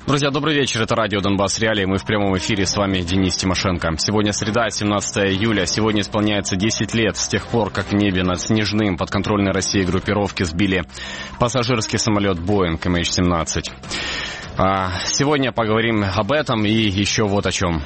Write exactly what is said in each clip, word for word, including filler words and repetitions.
Друзья, добрый вечер. Это радио «Донбасс Реалии». Мы в прямом эфире. С вами Денис Тимошенко. Сегодня среда, семнадцатое июля. Сегодня исполняется десять лет с тех пор, как в небе над Снежным подконтрольной России группировки сбили пассажирский самолет Боинг эм эйч семнадцать. Сегодня поговорим об этом и еще вот о чем.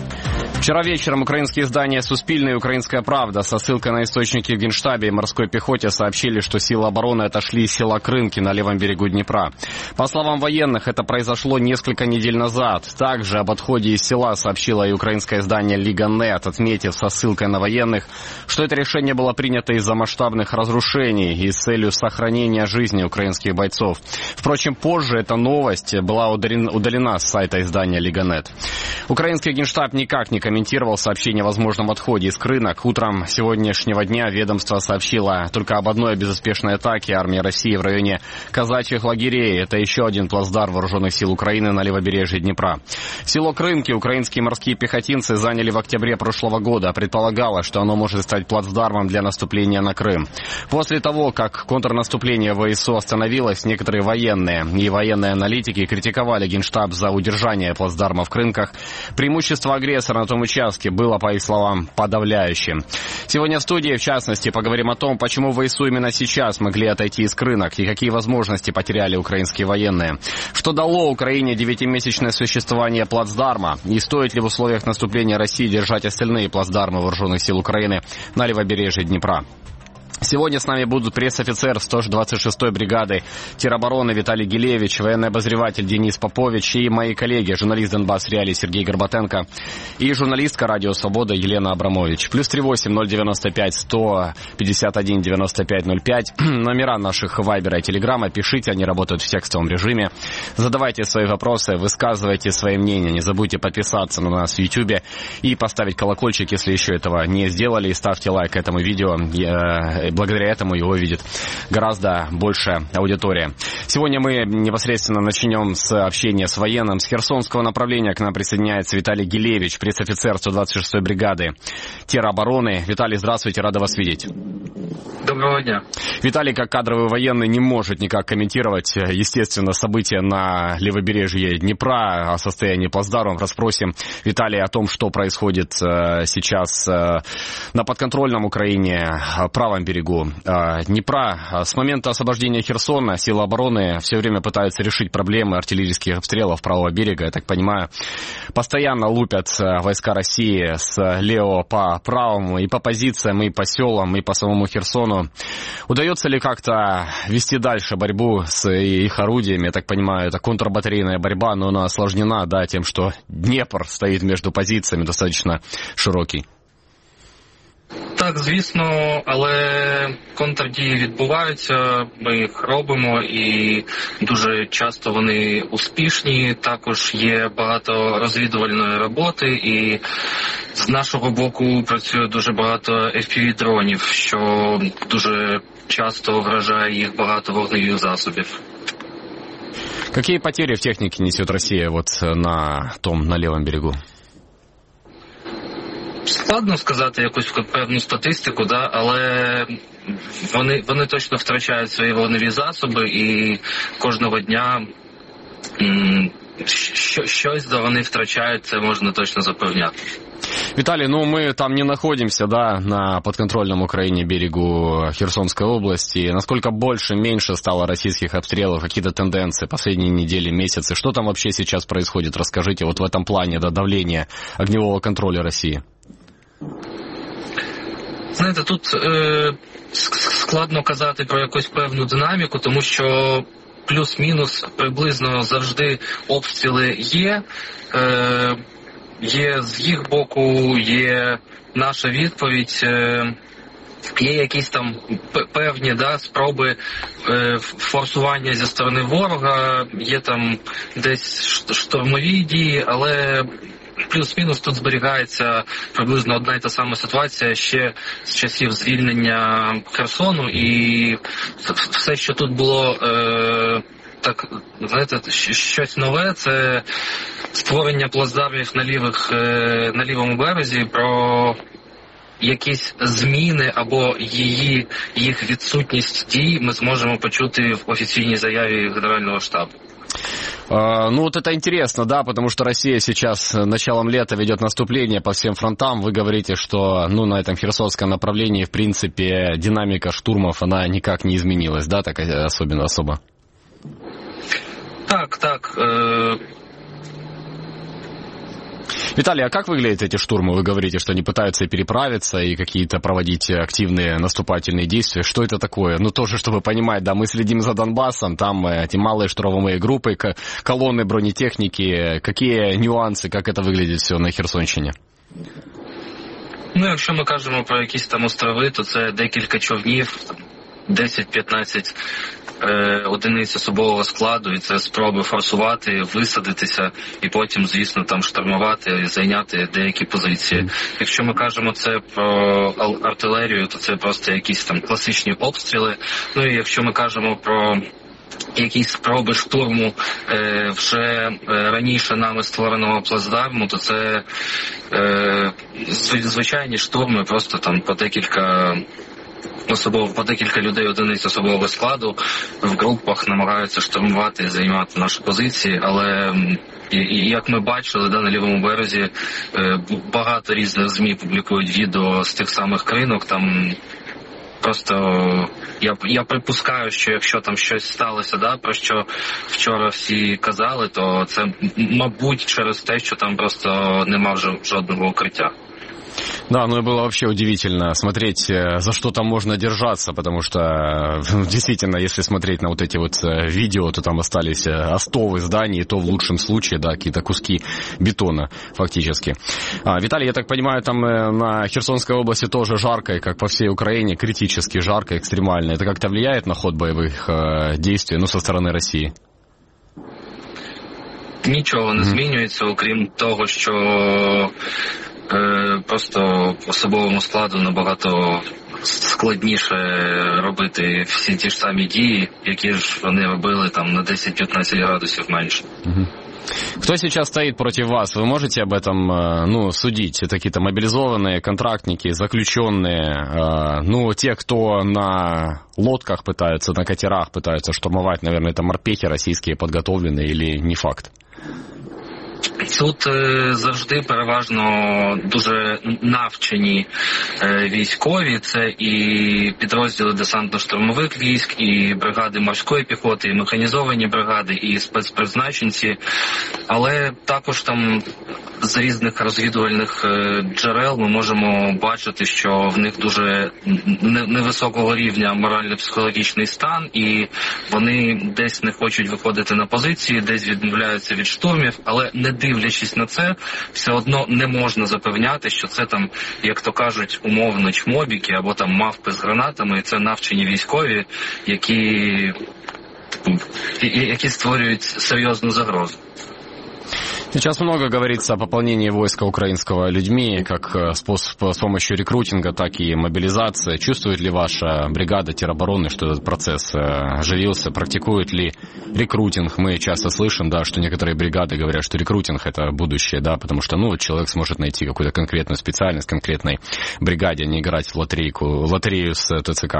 Вчера вечером украинские издания «Суспильне» и «Украинская правда» со ссылкой на источники в Генштабе и морской пехоте сообщили, что силы обороны отошли из села Крынки на левом берегу Днепра. По словам военных, это произошло несколько недель назад. Также об отходе из села сообщило и украинское издание «Лига.нет», отметив со ссылкой на военных, что это решение было принято из-за масштабных разрушений и с целью сохранения жизни украинских бойцов. Впрочем, позже эта новость была удалена с сайта издания «Лига.нет». Украинский Генштаб никак не комментировал сообщение о возможном отходе из Крынок. Утром сегодняшнего дня ведомство сообщило только об одной безуспешной атаке армии России в районе казачьих лагерей. Это еще один плацдарм вооруженных сил Украины на левобережье Днепра. Село Крынки украинские морские пехотинцы заняли в октябре прошлого года. Предполагалось, что оно может стать плацдармом для наступления на Крым. После того, как контрнаступление ВСУ остановилось, некоторые военные и военные аналитики критиковали Генштаб за удержание плацдарма в Крынках. Преимущество агрессора на том участке было, по их словам, подавляющим. Сегодня в студии, в частности, поговорим о том, почему ВСУ именно сейчас могли отойти из Крынок и какие возможности потеряли украинские военные. Что дало Украине девятимесячное существование плацдарма и стоит ли в условиях наступления России держать остальные плацдармы вооруженных сил Украины на левобережье Днепра. Сегодня с нами будут пресс-офицер сто двадцать шестой бригады теробороны Виталий Гилевич, военный обозреватель Денис Попович и мои коллеги, журналист «Донбасс Реалии» Сергей Горбатенко и журналистка «Радио Свобода» Елена Абрамович. Плюс три восемь ноль девяносто пять сто пятьдесят один девяносто пять ноль пять. Номера наших вайбера и телеграма. Пишите, они работают в текстовом режиме. Задавайте свои вопросы, высказывайте свои мнения. Не забудьте подписаться на нас в Ютубе и поставить колокольчик, если еще этого не сделали. И ставьте лайк этому видео. Благодаря этому его видит гораздо большая аудитория. Сегодня мы непосредственно начнем с общения с военным. С Херсонского направления к нам присоединяется Виталий Гилевич, пресс-офицер сто двадцать шестой бригады теробороны. Виталий, здравствуйте, рада вас видеть. Доброго дня. Виталий, как кадровый военный, не может никак комментировать, естественно, события на левобережье Днепра, о состоянии плацдармов. Расспросим Виталия о том, что происходит сейчас на подконтрольном Украине, правом берегу Днепра. С момента освобождения Херсона силы обороны все время пытаются решить проблемы артиллерийских обстрелов правого берега. Я так понимаю, постоянно лупят войска России с левого по правому, и по позициям, и по селам, и по самому Херсону. Удается ли как-то вести дальше борьбу с их орудиями? Я так понимаю, это контрбатарейная борьба, но она осложнена, да, тем, что Днепр стоит между позиціями, достаточно широкий. Так, звісно, але контрдії відбуваються, ми їх робимо і дуже часто вони успішні. Також є багато розвідувальної роботи і з нашого боку працює дуже багато еф пі ві-дронів, що дуже часто вражає їх багато вогневих засобів. Какие потери в технике несет Россия вот на том, на левом берегу? Складно сказати якусь певну статистику, да, але вони, вони точно втрачають свої вогневі засоби і кожного дня м, що, щось да, вони втрачають, це можна точно запевняти. Виталий, ну мы там не находимся, да, на подконтрольном Украине берегу Херсонской области. Насколько больше, меньше стало российских обстрелов, какие-то тенденции последние недели, месяцы? Что там вообще сейчас происходит? Расскажите вот в этом плане, да, давления огневого контроля России. Знаєте, тут е, складно казати про якусь певну динаміку, тому що плюс-мінус приблизно завжди обстріли є. Е, є з їх боку, є наша відповідь, е, є якісь там певні, да, спроби е, форсування зі сторони ворога, є там десь штурмові дії, але плюс-мінус тут зберігається приблизно одна і та сама ситуація ще з часів звільнення Херсону, і все, що тут було е, так, знаєте, щось нове, це створення плацдармів на лівих, е, на лівому березі, про якісь зміни або її, їх відсутність дій ми зможемо почути в офіційній заяві Генерального штабу. Ну вот это интересно, да, потому что Россия сейчас началом лета ведет наступление по всем фронтам. Вы говорите, что ну, на этом Херсонском направлении, в принципе, динамика штурмов, она никак не изменилась, да, так особенно особо? Так, так. Э... Виталий, а как выглядят эти штурмы? Вы говорите, что они пытаются переправиться и какие-то проводить активные наступательные действия. Что это такое? Ну, тоже, чтобы понимать, да, мы следим за Донбассом, там эти малые штурмовые группы, колонны бронетехники. Какие нюансы, как это выглядит все на Херсонщині? Ну, якщо ми кажемо про якісь там острови, то це декілька човнів, десять-п'ятнадцять е, одиниць особового складу, і це спроби форсувати, висадитися і потім, звісно, там штурмувати, зайняти деякі позиції. Якщо ми кажемо це про артилерію, то це просто якісь там класичні обстріли. Ну і якщо ми кажемо про якісь спроби штурму е, вже е, раніше нами створеного плацдарму, то це е, звичайні штурми, просто там по декілька особово по декілька людей одиниць особового складу в групах намагаються штурмувати і займати наші позиції, але і, і як ми бачили, да, на лівому березі е, багато різних ЗМІ публікують відео з тих самих кринок, там просто я, я припускаю, що якщо там щось сталося, да, про що вчора всі казали, то це, мабуть, через те, що там просто нема вже жодного укриття. Да, ну и было вообще удивительно смотреть, за что там можно держаться, потому что действительно, если смотреть на вот эти вот видео, то там остались остовы зданий, то в лучшем случае, да, какие-то куски бетона фактически. А, Виталий, я так понимаю, там на Херсонской области тоже жарко, и как по всей Украине, критически жарко, экстремально. Это как-то влияет на ход боевых действий, ну, со стороны России? Нічого не змінюється, окрім того, що просто особовому складу набагато складніше робити всі ті ж самі дії, які ж вони робили там на десять-п'ятнадцять градусів менше. Угу. Кто сейчас стоит против вас? Вы можете об этом, ну, судить? Это какие-то мобилизованные, контрактники, заключенные, ну, те, кто на лодках пытаются, на катерах пытаются штурмовать, наверное, это морпехи российские подготовленные или не факт? Тут е, завжди переважно дуже навчені е, військові, це і підрозділи десантно-штурмових військ, і бригади морської піхоти, і механізовані бригади, і спецпризначенці, але також там з різних розвідувальних е, джерел ми можемо бачити, що в них дуже невисокого рівня морально-психологічний стан, і вони десь не хочуть виходити на позиції, десь відмовляються від штурмів, але не дивлячись на це, все одно не можна запевняти, що це там, як то кажуть, умовно чмобіки або там мавпи з гранатами, і це навчені військові, які, які створюють серйозну загрозу. Сейчас много говорится о пополнении войска украинского людьми, как способ, с помощью рекрутинга, так и мобилизации. Чувствует ли ваша бригада теробороны, что этот процесс оживился? Практикует ли рекрутинг? Мы часто слышим, да, что некоторые бригады говорят, что рекрутинг — это будущее, да, потому что, ну, человек сможет найти какую-то конкретную специальность в конкретной бригаде, а не играть в лотерейку, в лотерею с ТЦК.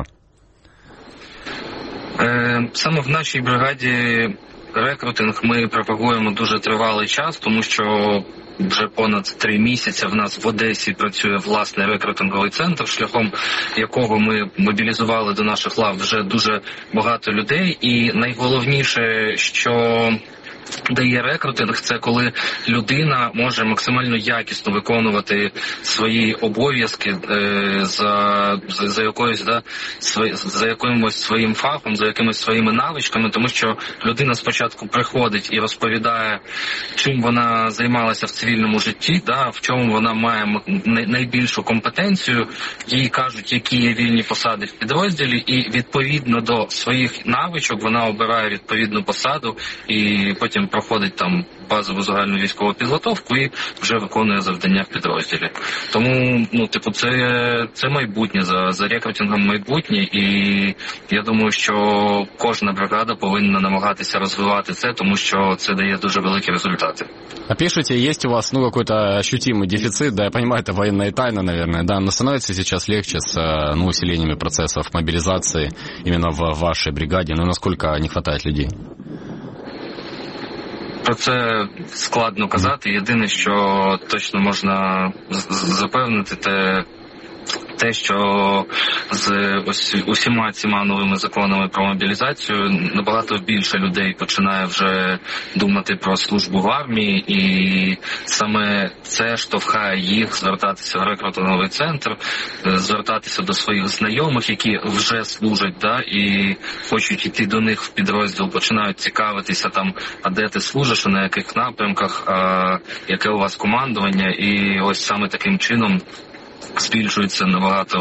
Саме в нашій бригаді рекрутинг ми пропагуємо дуже тривалий час, тому що вже понад три місяці в нас в Одесі працює власний рекрутинговий центр, шляхом якого ми мобілізували до наших лав вже дуже багато людей. І найголовніше, що дає рекрутинг, це коли людина може максимально якісно виконувати свої обов'язки е, за, за, за якоюсь, да, свої, за якимось своїм фахом, за якимись своїми навичками, тому що людина спочатку приходить і розповідає, чим вона займалася в цивільному житті, да, в чому вона має найбільшу компетенцію, їй кажуть, які є вільні посади в підрозділі, і відповідно до своїх навичок вона обирає відповідну посаду і потім проходить там базову загальну військову підготовку і вже виконує завдання в підрозділі. Тому, ну, типу, це, це майбутнє, за, за рекрутингом майбутнє, і я думаю, що кожна бригада повинна намагатися розвивати це, тому що це дає дуже великі результати. А пишите, есть у вас, ну, какой-то ощутимый дефицит, да, я понимаю, это военная тайна, наверное, да, но становится сейчас легче с, ну, усилениями процессов мобилизации именно в вашей бригаде, но насколько не хватает людей? Про це складно казати. Єдине, що точно можна запевнити, те, те, що з ось усіма цими новими законами про мобілізацію набагато більше людей починає вже думати про службу в армії, і саме це штовхає їх звертатися в рекрутинговий центр, звертатися до своїх знайомих, які вже служать, да, і хочуть йти до них в підрозділ, починають цікавитися там, а де ти служиш, на яких напрямках, а яке у вас командування, і ось саме таким чином збільшується набагато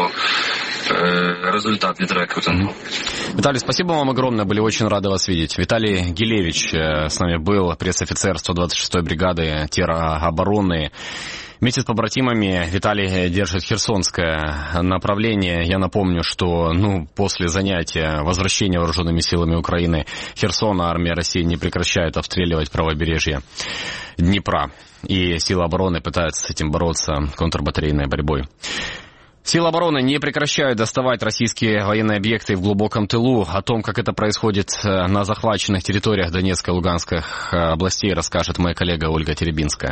э, результат від рекрутингу. Виталий, спасибо вам огромное, были очень рады вас видеть. Виталий Гилевич э, с нами был, пресс-офицер сто двадцать шестой бригады теробороны. Вместе с побратимами Виталий держит херсонское направление. Я напомню, что ну, после занятия, возвращения вооруженными силами Украины Херсона, армия России не прекращает обстреливать правобережье Днепра. И силы обороны пытаются с этим бороться контрбатарейной борьбой. Силы обороны не прекращают доставать российские военные объекты в глубоком тылу. О том, как это происходит на захваченных территориях Донецкой и Луганской областей, расскажет моя коллега Ольга Теребинская.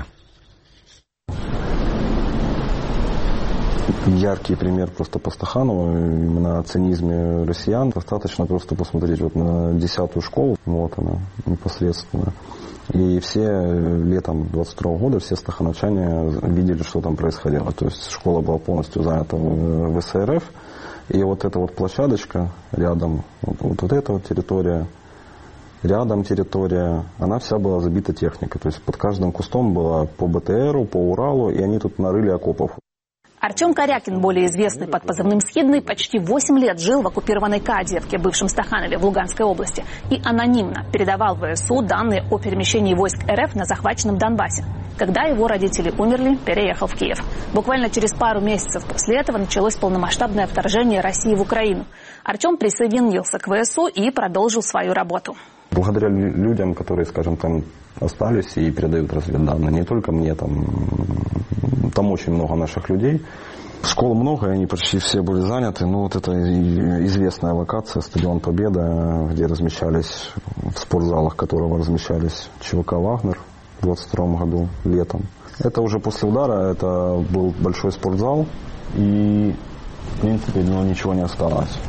Яркий пример просто по Стаханову, именно о цинизме россиян. Достаточно просто посмотреть вот на десятую школу, вот она непосредственно. И все летом двадцать второго года все стахановчане видели, что там происходило. То есть школа была полностью занята в ВСРФ. И вот эта вот площадочка рядом, вот, вот, вот эта вот территория, рядом территория, она вся была забита техникой. То есть под каждым кустом было по БТРу, по Уралу, и они тут нарыли окопов. Артем Корякин, более известный под позывным «Схидный», почти восемь лет жил в оккупированной Кадиевке, бывшем Стаханове в Луганской области, и анонимно передавал в ВСУ данные о перемещении войск РФ на захваченном Донбассе. Когда его родители умерли, переехал в Киев. Буквально через пару месяцев после этого началось полномасштабное вторжение России в Украину. Артем присоединился к ВСУ и продолжил свою работу. Благодаря людям, которые, скажем, там остались и передают разведданные, не только мне, там, там очень много наших людей. Школ много, и они почти все были заняты. Ну, вот это известная локация, стадион Победа, где размещались, в спортзалах которого размещались ЧВК «Вагнер» в двадцать втором году, летом. Это уже после удара, это был большой спортзал, и, в принципе, от него ничего не осталось.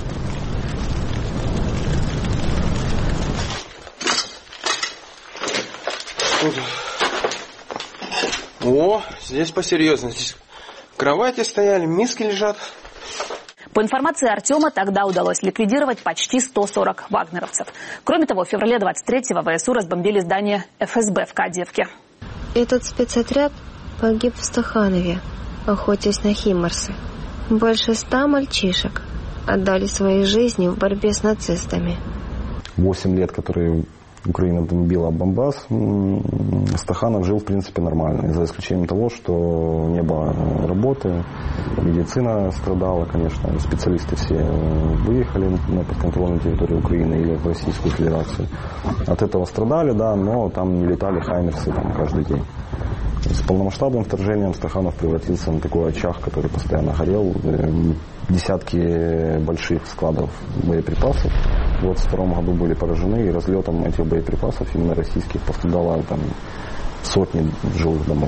О, здесь посерьезнее. Здесь кровати стояли, миски лежат. По информации Артема, тогда удалось ликвидировать почти сто сорок вагнеровцев. Кроме того, в феврале двадцать третьего ВСУ разбомбили здание эф эс бэ в Кадиевке. Этот спецотряд погиб в Стаханове, охотясь на химарсы. Больше ста мальчишек отдали свои жизни в борьбе с нацистами. Восемь лет, которые Украина бомбила Донбасс, Стаханов жил, в принципе, нормально. За исключением того, что не было работы, медицина страдала, конечно. Специалисты все выехали на подконтрольную территорию Украины или в Российскую Федерацию. От этого страдали, да, но там не летали хаймерсы там, каждый день. С полномасштабным вторжением Стаханов превратился на такой очаг, который постоянно горел. Десятки больших складов боеприпасов в двадцать втором году были поражены, и разлетом этих боеприпасов, именно российских, пострадало там сотни жилых домов.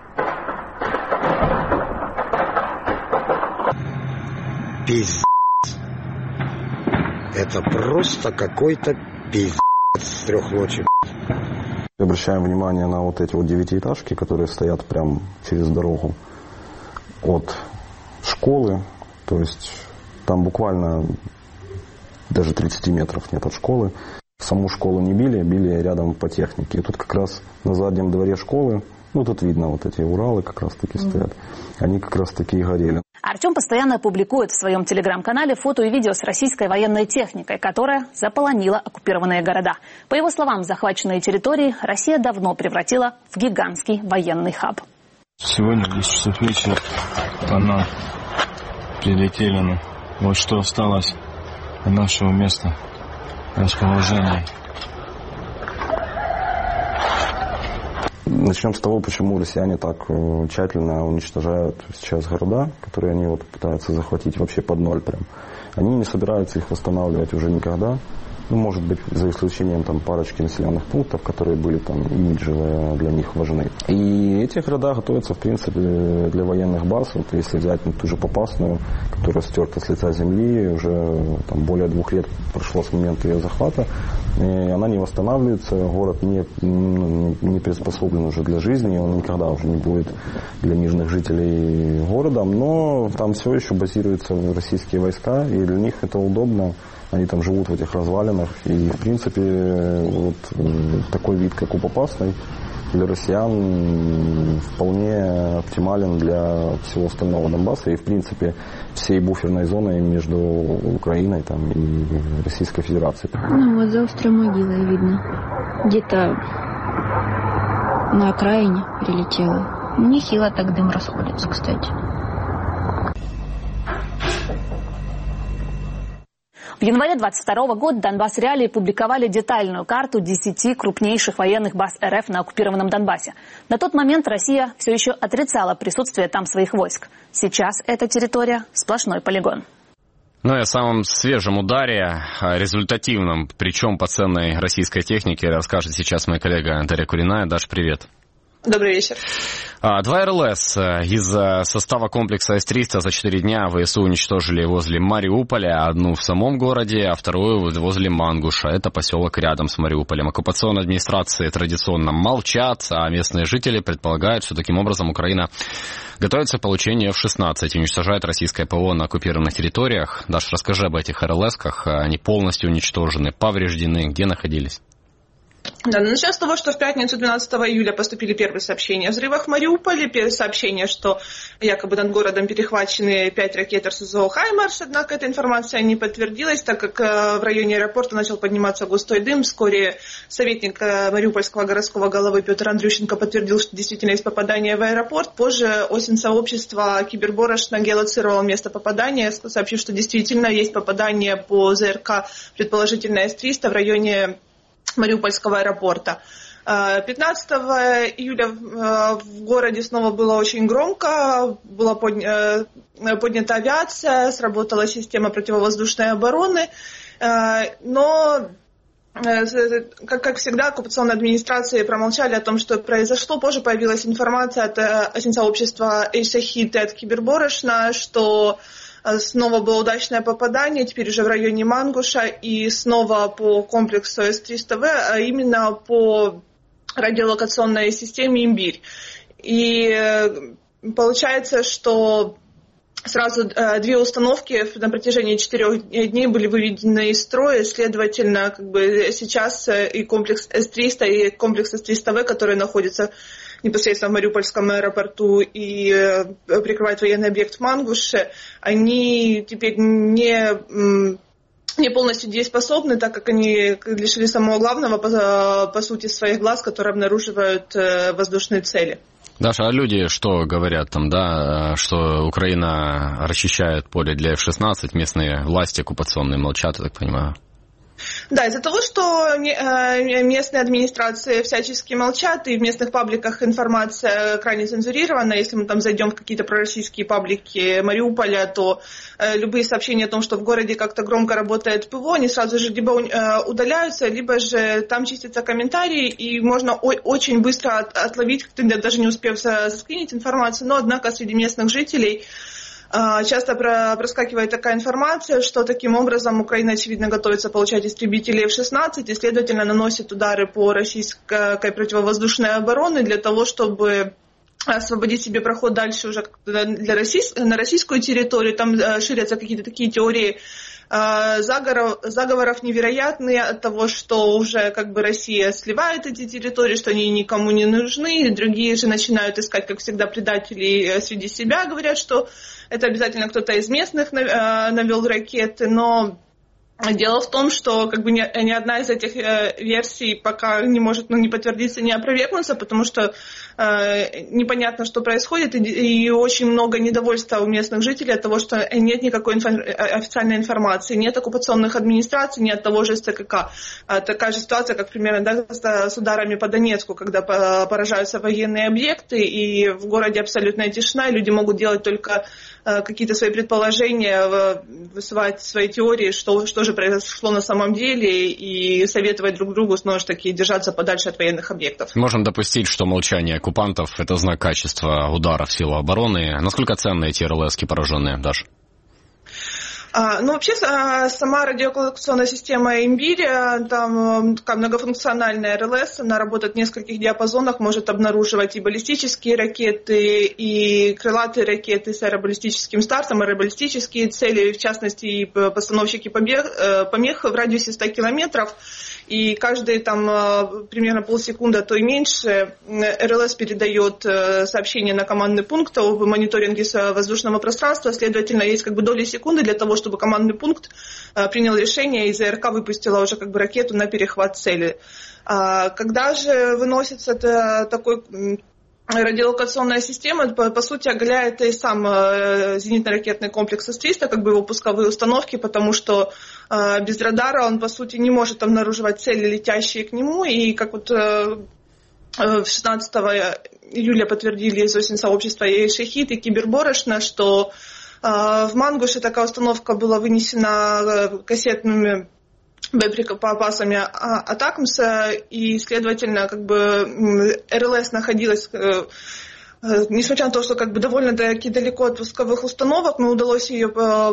Пиздец. Это просто какой-то пиздец с трех ночи. Обращаем внимание на вот эти вот девятиэтажки, которые стоят прямо через дорогу от школы. То есть там буквально даже тридцать метров нет от школы. Саму школу не били, били рядом по технике. И тут как раз на заднем дворе школы, ну тут видно вот эти Уралы как раз таки стоят, они как раз таки и горели. Артем постоянно публикует в своем телеграм-канале фото и видео с российской военной техникой, которая заполонила оккупированные города. По его словам, захваченные территории Россия давно превратила в гигантский военный хаб. Сегодня в десять часов вечера по нам прилетели. Ну, вот что осталось от нашего места расположения. Начнем с того, почему россияне так тщательно уничтожают сейчас города, которые они вот пытаются захватить вообще под ноль прям. Они не собираются их восстанавливать уже никогда. Ну, может быть, за исключением там парочки населенных пунктов, которые были там имиджево для них важны. И эти города готовятся, в принципе, для военных баз. Вот если взять ну, ту же Попасную, которая стерта с лица земли, уже там, более двух лет прошло с момента ее захвата, и она не восстанавливается, город не, не приспособлен уже для жизни, он никогда уже не будет для мирных жителей городом, но там все еще базируются российские войска, и для них это удобно. Они там живут в этих развалинах. И, в принципе, вот такой вид, как у Попасной, для россиян вполне оптимален для всего остального Донбасса и, в принципе, всей буферной зоны между Украиной там, и Российской Федерацией. Ну, вот за острой могилой видно. Где-то на окраине прилетело. Нехило так дым расходится, кстати. В январе двадцать второго года Донбасс Реалии публиковали детальную карту десяти крупнейших военных баз РФ на оккупированном Донбассе. На тот момент Россия все еще отрицала присутствие там своих войск. Сейчас эта территория сплошной полигон. Ну и о самом свежем ударе, результативном, причем по ценной российской технике, расскажет сейчас моя коллега Дарья Куриная. Даш, привет. Добрый вечер. Два эр эл эс из состава комплекса эс триста за четыре дня ВСУ уничтожили возле Мариуполя. Одну в самом городе, а вторую возле Мангуша. Это поселок рядом с Мариуполем. Оккупационные администрации традиционно молчат, а местные жители предполагают, что таким образом Украина готовится к получению эф шестнадцать и уничтожает российское ПВО на оккупированных территориях. Даш, расскажи об этих эр эл эсках. Они полностью уничтожены, повреждены. Где находились? Да, начнем с того, что в пятницу двенадцатого июля поступили первые сообщения о взрывах в Мариуполе. Первое сообщение, что якобы над городом перехвачены пять ракет эр эс зэ о «Хаймарс», однако эта информация не подтвердилась, так как в районе аэропорта начал подниматься густой дым. Вскоре советник Мариупольского городского головы Петр Андрющенко подтвердил, что действительно есть попадание в аэропорт. Позже ОСИН сообщества Киберборошна геолоцировал место попадания, сообщив, что действительно есть попадание по зэ эр ка, предположительно эс триста, в районе Мариупольского аэропорта. пятнадцатого июля в городе снова было очень громко, была подня... поднята авиация, сработала система противовоздушной обороны, но, как всегда, оккупационные администрации промолчали о том, что произошло. Позже появилась информация от сообщества Эль-Шахид и от Киберборошна, что снова было удачное попадание, теперь уже в районе Мангуша, и снова по комплексу эс триста вэ, а именно по радиолокационной системе «Имбирь». И получается, что сразу две установки на протяжении четырех дней были выведены из строя, следовательно, как бы сейчас и комплекс эс триста, и комплекс эс триста вэ, который находится непосредственно в Мариупольском аэропорту и прикрывает военный объект в Мангуше, они теперь не, не полностью дееспособны, так как они лишили самого главного, по, по сути, своих глаз, которые обнаруживают воздушные цели. Даша, а люди что говорят там, да, что Украина расчищает поле для эф шестнадцать, местные власти оккупационные молчат, я так понимаю? Да, из-за того, что местные администрации всячески молчат, и в местных пабликах информация крайне цензурирована. Если мы там зайдем в какие-то пророссийские паблики Мариуполя, то любые сообщения о том, что в городе как-то громко работает ПВО, они сразу же либо удаляются, либо же там чистятся комментарии, и можно очень быстро отловить, даже не успев заскринить информацию, но, однако, среди местных жителей часто проскакивает такая информация, что таким образом Украина, очевидно, готовится получать истребители эф шестнадцать и, следовательно, наносит удары по российской противовоздушной обороне для того, чтобы освободить себе проход дальше уже для российс... на российскую территорию. Там ширятся какие-то такие теории заговоров, заговоров невероятные от того, что уже как бы Россия сливает эти территории, что они никому не нужны. Другие же начинают искать, как всегда, предателей среди себя, говорят, что это обязательно кто-то из местных навел ракеты, но дело в том, что как бы ни, ни одна из этих э, версий пока не может ну, не подтвердиться, не опровергнуться, потому что э, непонятно, что происходит, и, и очень много недовольства у местных жителей от того, что нет никакой инфо- официальной информации, нет оккупационных администраций, нет того же эс цэ ка ка. А такая же ситуация, как примерно да, с, с ударами по Донецку, когда поражаются военные объекты, и в городе абсолютная тишина, и люди могут делать только какие-то свои предположения, высылать свои теории, что, что же произошло на самом деле, и советовать друг другу снова же таки держаться подальше от военных объектов. Можем допустить, что молчание оккупантов – это знак качества удара в силу обороны. Насколько ценны эти эр эл эски пораженные, Даша? А, ну, вообще, сама радиолокационная система «Имбирь», там такая многофункциональная эр эл эс, она работает в нескольких диапазонах, может обнаруживать и баллистические ракеты, и крылатые ракеты с аэробаллистическим стартом, аэробаллистические цели, в частности, и постановщики помех, помех в радиусе ста километров. И каждые там примерно полсекунды, а то и меньше, эр эл эс передает сообщение на командный пункт об мониторинге воздушного пространства. Следовательно, есть как бы доли секунды для того, чтобы командный пункт принял решение, и зэ эр ка выпустила уже как бы ракету на перехват цели. Когда же выносится такой... Радиолокационная система, по, по сути, оголяет и сам э, зенитно-ракетный комплекс эс триста, как бы его пусковые установки, потому что э, без радара он, по сути, не может обнаруживать цели, летящие к нему. И как вот э, шестнадцатого июля подтвердили из сообщества «Шахид» и «Киберборошно», что э, в Мангуше такая установка была вынесена кассетными боеприпасами Атакмса, и, следовательно, как бы эр эл эс находилась, несмотря на то, что как бы довольно-таки далеко от пусковых установок, но удалось ее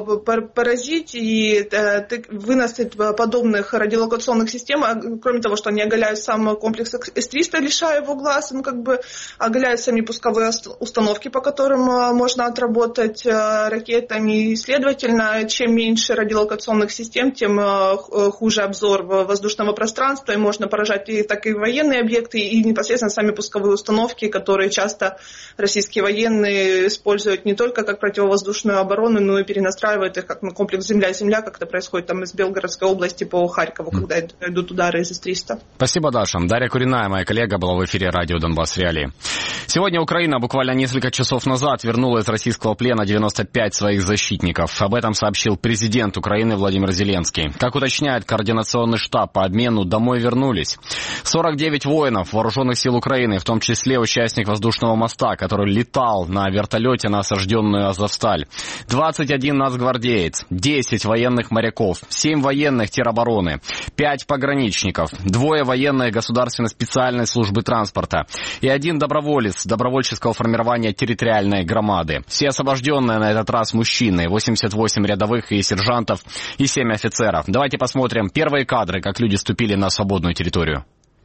поразить и выносить подобных радиолокационных систем, кроме того, что они оголяют сам комплекс эс триста, лишая его глаз, ну, как бы оголяют сами пусковые установки, по которым можно отработать ракетами, и, следовательно, чем меньше радиолокационных систем, тем хуже обзор воздушного пространства, и можно поражать и так и военные объекты, и непосредственно сами пусковые установки, которые часто российские военные используют не только как противовоздушную оборону, но и перенастраивают их как на комплекс «Земля-Земля», как это происходит там из Белгородской области по Харькову, когда идут удары из эс триста. Спасибо, Даша. Дарья Куриная, моя коллега, была в эфире радио «Донбасс Реалии». Сегодня Украина буквально несколько часов назад вернула из российского плена девяносто пять своих защитников. Об этом сообщил президент Украины Владимир Зеленский. Как уточняет координационный штаб, по обмену домой вернулись сорок девять воинов вооруженных сил Украины, в том числе участник воздушного моста, который летал на вертолете на осажденную Азовсталь. двадцать один нацгвардеец, десять военных моряков, семь военных теробороны, пять пограничников, двое военных государственной специальной службы транспорта и один доброволец добровольческого формирования территориальной громады. Все освобожденные на этот раз мужчины, восемьдесят восемь рядовых и сержантов и семь офицеров. Давайте посмотрим первые кадры, как люди ступили на свободную территорию.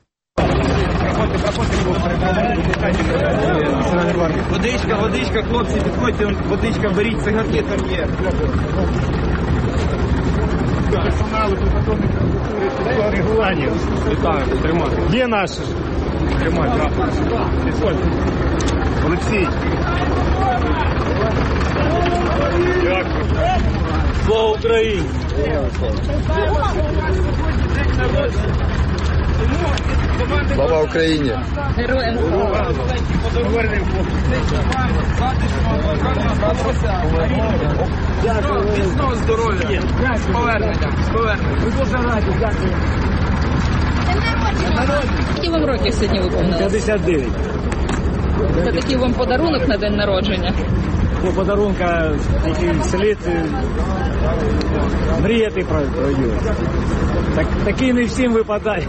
Водичка, водичка, хлопці, підходьте, водичка, беріть, цигарки там є. Персоналу прикордонної прокуратури регулювання. Вітаю, тримати. Є наш? Тримати, підходьте. Олексій. Дякую. Слава Україні! Слава Україні! Героям слава! Міцного здоров'я! З поверненням! З поверненням! Ви дуже раді, дякую. Які вам років сьогодні виповнилось? п'ятдесят дев'ять. Це такий вам подарунок на день народження? По подарунка такий слід мріяти про його. Так, такий не всім випадає.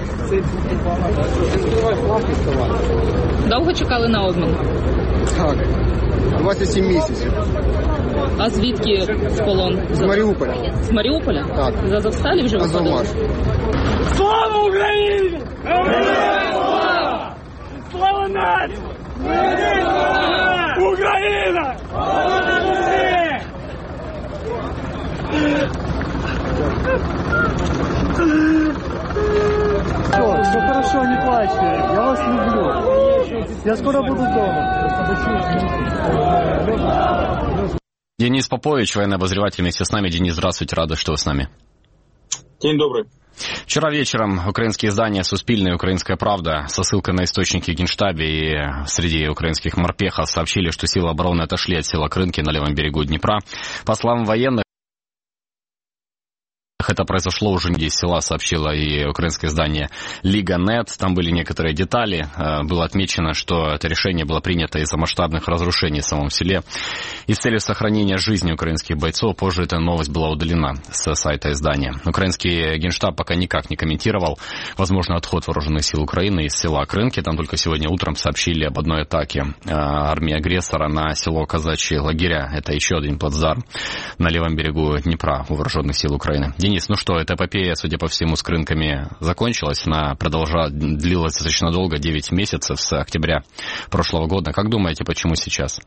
Довго чекали на обмін? Так, двадцять сім місяців. А звідки з полон? З Маріуполя. З Маріуполя? Так. З Азовсталі вже виходили? Слава Україні! Слава! Слава нації! Україна! Все, все хорошо, не плачьте. Я вас люблю. Я скоро буду дома. Денис Попович, военный обозреватель, вместе с нами. Денис, здравствуйте, рады, что вы с нами. День добрый. Вчера вечером украинские издания «Суспильная» и «Украинская правда» со ссылкой на источники в Генштабе и среди украинских морпехов сообщили, что силы обороны отошли от села Крынки на левом берегу Днепра. По словам военных, это Это произошло уже из села, сообщило и украинское издание Лига.нет. Там были некоторые детали. Было отмечено, что это решение было принято из-за масштабных разрушений в самом селе. И с целью сохранения жизни украинских бойцов позже эта новость была удалена с сайта издания. Украинский генштаб пока никак не комментировал возможный отход вооруженных сил Украины из села Крынки. Там только сегодня утром сообщили об одной атаке армии агрессора на село Казачьи лагеря. Это еще один плацдарм на левом берегу Днепра у вооруженных сил Украины. Денис, ну что, эта эпопея, судя по всему, с Крынками закончилась. Она продолжала, длилась достаточно долго, девять месяцев с октября прошлого года. Как думаете, почему сейчас?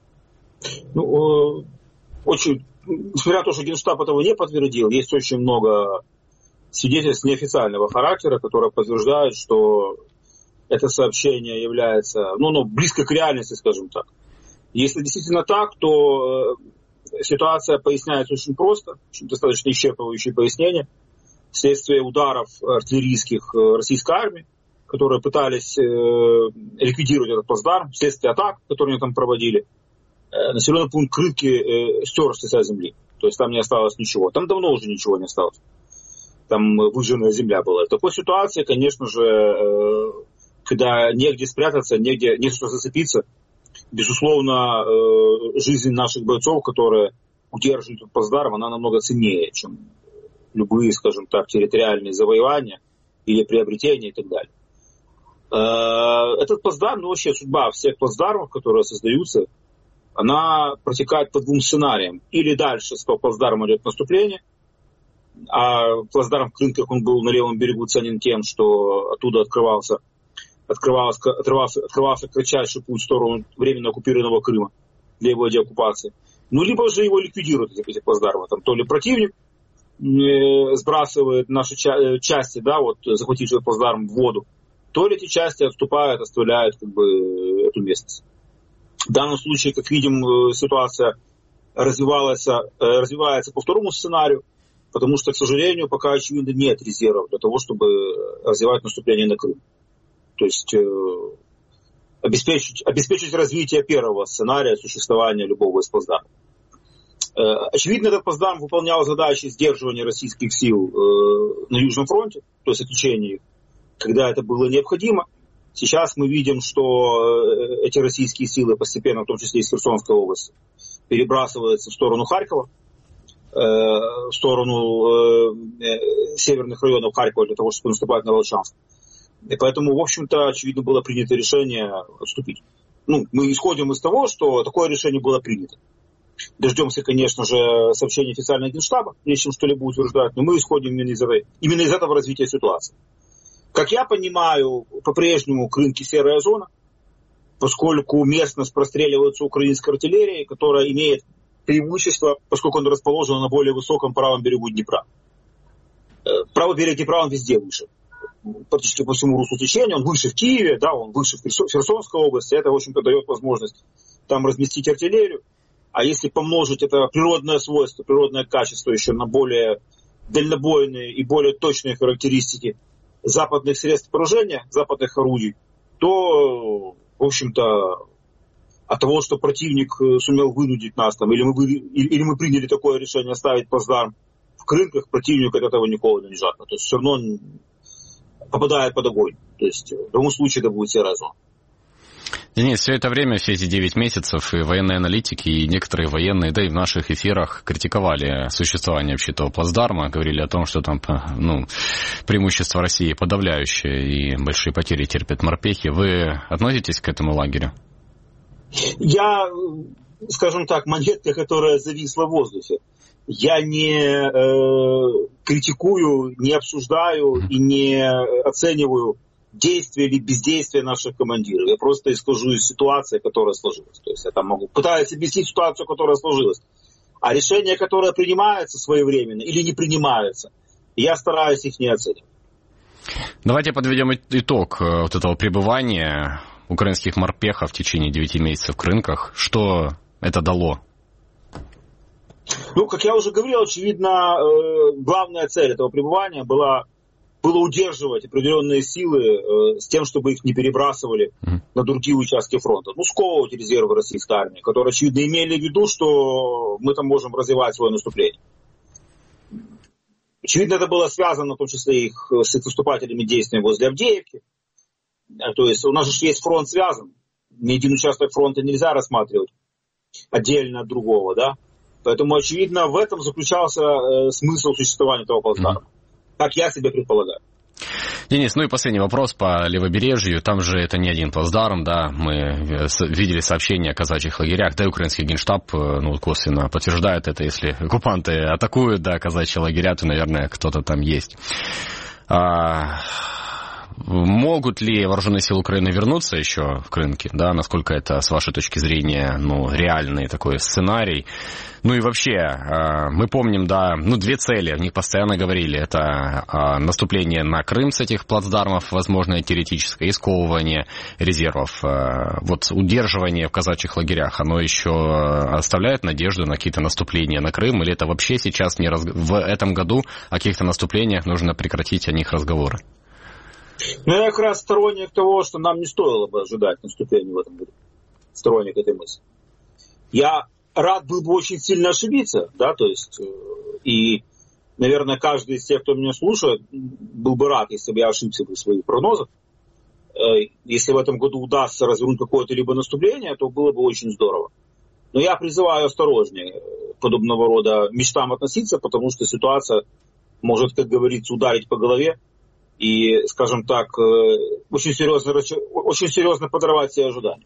Ну, очень, несмотря на то, что Генштаб этого не подтвердил, есть очень много свидетельств неофициального характера, которые подтверждают, что это сообщение является, ну, ну, близко к реальности, скажем так. Если действительно так, то ситуация поясняется очень просто, очень достаточно исчерпывающие пояснения. Вследствие ударов артиллерийских российской армии, которые пытались ликвидировать этот плацдарм, вследствие атак, которые они там проводили, населенный пункт Крынки стер с лица земли. То есть там не осталось ничего. Там давно уже ничего не осталось. Там выжженная земля была. В такой ситуации, конечно же, когда негде спрятаться, негде, не что зацепиться, безусловно, жизнь наших бойцов, которые удерживают этот плацдарм, она намного ценнее, чем любые, скажем так, территориальные завоевания или приобретения и так далее. Этот плацдарм, ну вообще судьба всех плацдармов, которые создаются, она протекает по двум сценариям. Или дальше с того плацдарма идет наступление, а плацдарм в Крынках, он был на левом берегу ценен тем, что оттуда открывался, открывался, открывался, открывался кратчайший путь в сторону временно оккупированного Крыма для его деоккупации. Ну, либо же его ликвидируют, эти, эти плацдармы. Там то ли противник э, сбрасывает наши ча- части, да, вот, захватившие плацдарм в воду, то ли эти части отступают, оставляют как бы эту местность. В данном случае, как видим, ситуация развивалась, развивается по второму сценарию, потому что, к сожалению, пока, очевидно, нет резервов для того, чтобы развивать наступление на Крым. То есть э, обеспечить, обеспечить развитие первого сценария существования любого из плацдармов. Э, очевидно, этот плацдарм выполнял задачи сдерживания российских сил э, на Южном фронте, то есть отвлечения их, когда это было необходимо. Сейчас мы видим, что эти российские силы постепенно, в том числе из Херсонской области, перебрасываются в сторону Харькова, э, в сторону э, северных районов Харькова для того, чтобы наступать на Волчанск. И поэтому, в общем-то, очевидно, было принято решение отступить. Ну, мы исходим из того, что такое решение было принято. Дождемся, конечно же, сообщения официального Генштаба, прежде чем что-либо утверждать, но мы исходим именно из, этого, именно из этого развития ситуации. Как я понимаю, по-прежнему Крынки серая зона, поскольку местность простреливается украинской артиллерией, которая имеет преимущество, поскольку она расположена на более высоком правом берегу Днепра. Правый берег Днепра, он везде выше. Практически по всему руслу течения. Он выше в Киеве, да, он выше в Херсонской области. Это, в общем-то, дает возможность там разместить артиллерию. А если помножить это природное свойство, природное качество еще на более дальнобойные и более точные характеристики западных средств поражения, западных орудий, то, в общем-то, от того, что противник сумел вынудить нас, там, или, мы, или мы приняли такое решение оставить плацдарм в Крынках, противник от этого никого не жадно. То есть все равно он попадает под огонь. То есть в любом случае это будет серая зона. Денис, все это время, все эти девять месяцев, и военные аналитики, и некоторые военные, да и в наших эфирах критиковали существование вообще этого плацдарма, говорили о том, что там, ну, преимущество России подавляющее, и большие потери терпят морпехи. Вы относитесь к этому лагерю? Я, скажем так, монетка, которая зависла в воздухе. Я не э, критикую, не обсуждаю и не оцениваю действия или бездействия наших командиров. Я просто исхожу из ситуации, которая сложилась. То есть я там могу пытаюсь объяснить ситуацию, которая сложилась. А решения, которые принимаются своевременно или не принимаются, я стараюсь их не оценивать. Давайте подведем итог вот этого пребывания украинских морпехов в течение девяти месяцев в Крынках. Что это дало? Ну, как я уже говорил, очевидно, главная цель этого пребывания была было удерживать определенные силы э, с тем, чтобы их не перебрасывали mm-hmm. на другие участки фронта. Ну, сковывать резервы российской армии, которые, очевидно, имели в виду, что мы там можем развивать свое наступление. Очевидно, это было связано в том числе их с их наступательными действиями возле Авдеевки. То есть у нас же есть фронт связан. Ни один участок фронта нельзя рассматривать отдельно от другого, да. Поэтому, очевидно, в этом заключался э, смысл существования этого плацдарма. Mm-hmm. Как я себе предполагаю. Денис, ну и последний вопрос по левобережью. Там же это не один плацдарм, да, мы видели сообщения о казачьих лагерях, да и украинский генштаб, ну, косвенно подтверждает это, если оккупанты атакуют, да, казачьи лагеря, то, наверное, кто-то там есть. А... Могут ли вооруженные силы Украины вернуться еще в Крынки, да, насколько это, с вашей точки зрения, ну, реальный такой сценарий? Ну и вообще, мы помним, да, ну, две цели, о них постоянно говорили, это наступление на Крым с этих плацдармов, возможно, теоретическое, и сковывание резервов. Вот удерживание в казачьих лагерях, оно еще оставляет надежду на какие-то наступления на Крым, или это вообще сейчас не раз... в этом году о каких-то наступлениях нужно прекратить о них разговоры? Ну, я как раз сторонник того, что нам не стоило бы ожидать наступления в этом году. Сторонник этой мысли. Я рад был бы очень сильно ошибиться, да, то есть, и, наверное, каждый из тех, кто меня слушает, был бы рад, если бы я ошибся бы в своих прогнозах. Если в этом году удастся развернуть какое-то либо наступление, то было бы очень здорово. Но я призываю осторожнее к подобного рода мечтам относиться, потому что ситуация может, как говорится, ударить по голове и, скажем так, очень серьезно, очень серьезно подорвать все ожидания.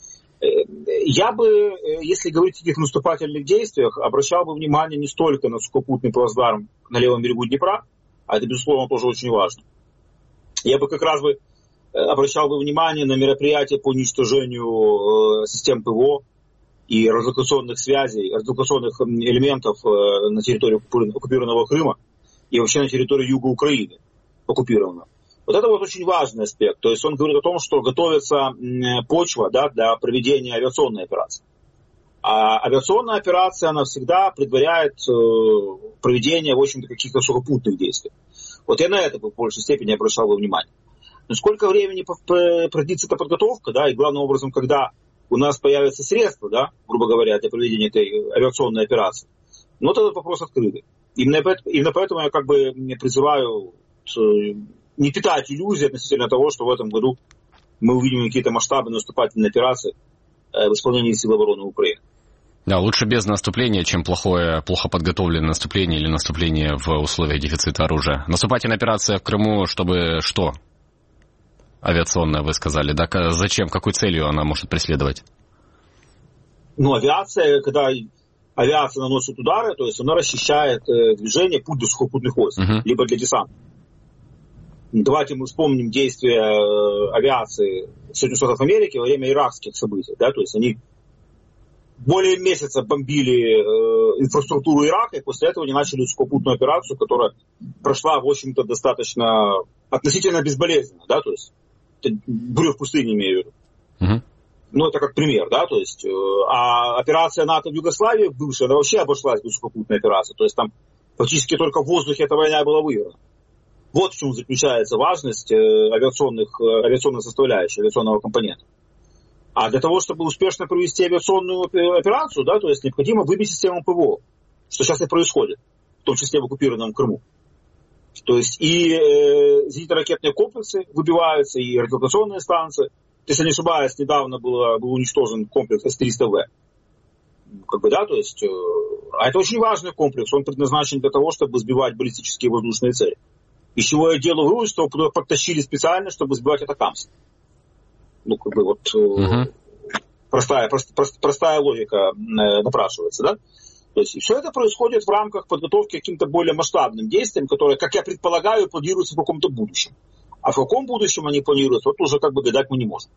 Я бы, если говорить о этих наступательных действиях, обращал бы внимание не столько на сухопутный плацдарм на левом берегу Днепра, а это, безусловно, тоже очень важно. Я бы как раз бы обращал бы внимание на мероприятия по уничтожению систем ПВО и радиолокационных связей, радиолокационных элементов на территории оккупированного Крыма и вообще на территории юга Украины оккупированного. Вот это вот очень важный аспект. То есть он говорит о том, что готовится почва, да, для проведения авиационной операции. А авиационная операция, она всегда предваряет проведение, в общем-то, каких-то сухопутных действий. Вот я на это в большей степени обращал бы внимание. Но сколько времени продлится эта подготовка, да, и главным образом, когда у нас появятся средства, да, грубо говоря, для проведения этой авиационной операции, ну, вот этот вопрос открытый. Именно поэтому, именно поэтому я как бы призываю не питать иллюзий относительно того, что в этом году мы увидим какие-то масштабные наступательные операции в исполнении сил обороны Украины. Да, лучше без наступления, чем плохое, плохо подготовленное наступление или наступление в условиях дефицита оружия. Наступательная операция в Крыму, чтобы что? Авиационная, вы сказали, да? Зачем, какой целью она может преследовать? Ну, авиация, когда авиация наносит удары, то есть она расчищает движение, путь до сухопутных войск, uh-huh. либо для десанта. Давайте мы вспомним действия авиации Соединенных Штатов Америки во время иракских событий, да, то есть они более месяца бомбили э, инфраструктуру Ирака, и после этого они начали сухопутную операцию, которая прошла, в общем-то, достаточно относительно безболезненно, да, то есть буря в пустыне, имею в виду. Uh-huh. Ну, это как пример, да, то есть, э, а операция НАТО в Югославии бывшая, она вообще обошлась без сухопутной операции, то есть там фактически только в воздухе эта война была выиграна. Вот в чем заключается важность э, авиационных, э, авиационной составляющей, авиационного компонента. А для того, чтобы успешно провести авиационную операцию, да, то есть необходимо выбить систему ПВО, что сейчас и происходит, в том числе в оккупированном Крыму. То есть и э, зенитно-ракетные комплексы выбиваются, и радиолокационные станции. Если не ошибаюсь, недавно было, был уничтожен комплекс эс триста вэ. Как бы, да, то есть, э, а это очень важный комплекс, он предназначен для того, чтобы сбивать баллистические воздушные цели. Из чего я делаю вывод, что его подтащили специально, чтобы сбивать атакамсы. Ну, как бы вот uh-huh. простая, прост, прост, простая логика э, напрашивается, да? То есть и все это происходит в рамках подготовки к каким-то более масштабным действиям, которые, как я предполагаю, планируются в каком-то будущем. А в каком будущем они планируются, вот уже как бы гадать мы не можем.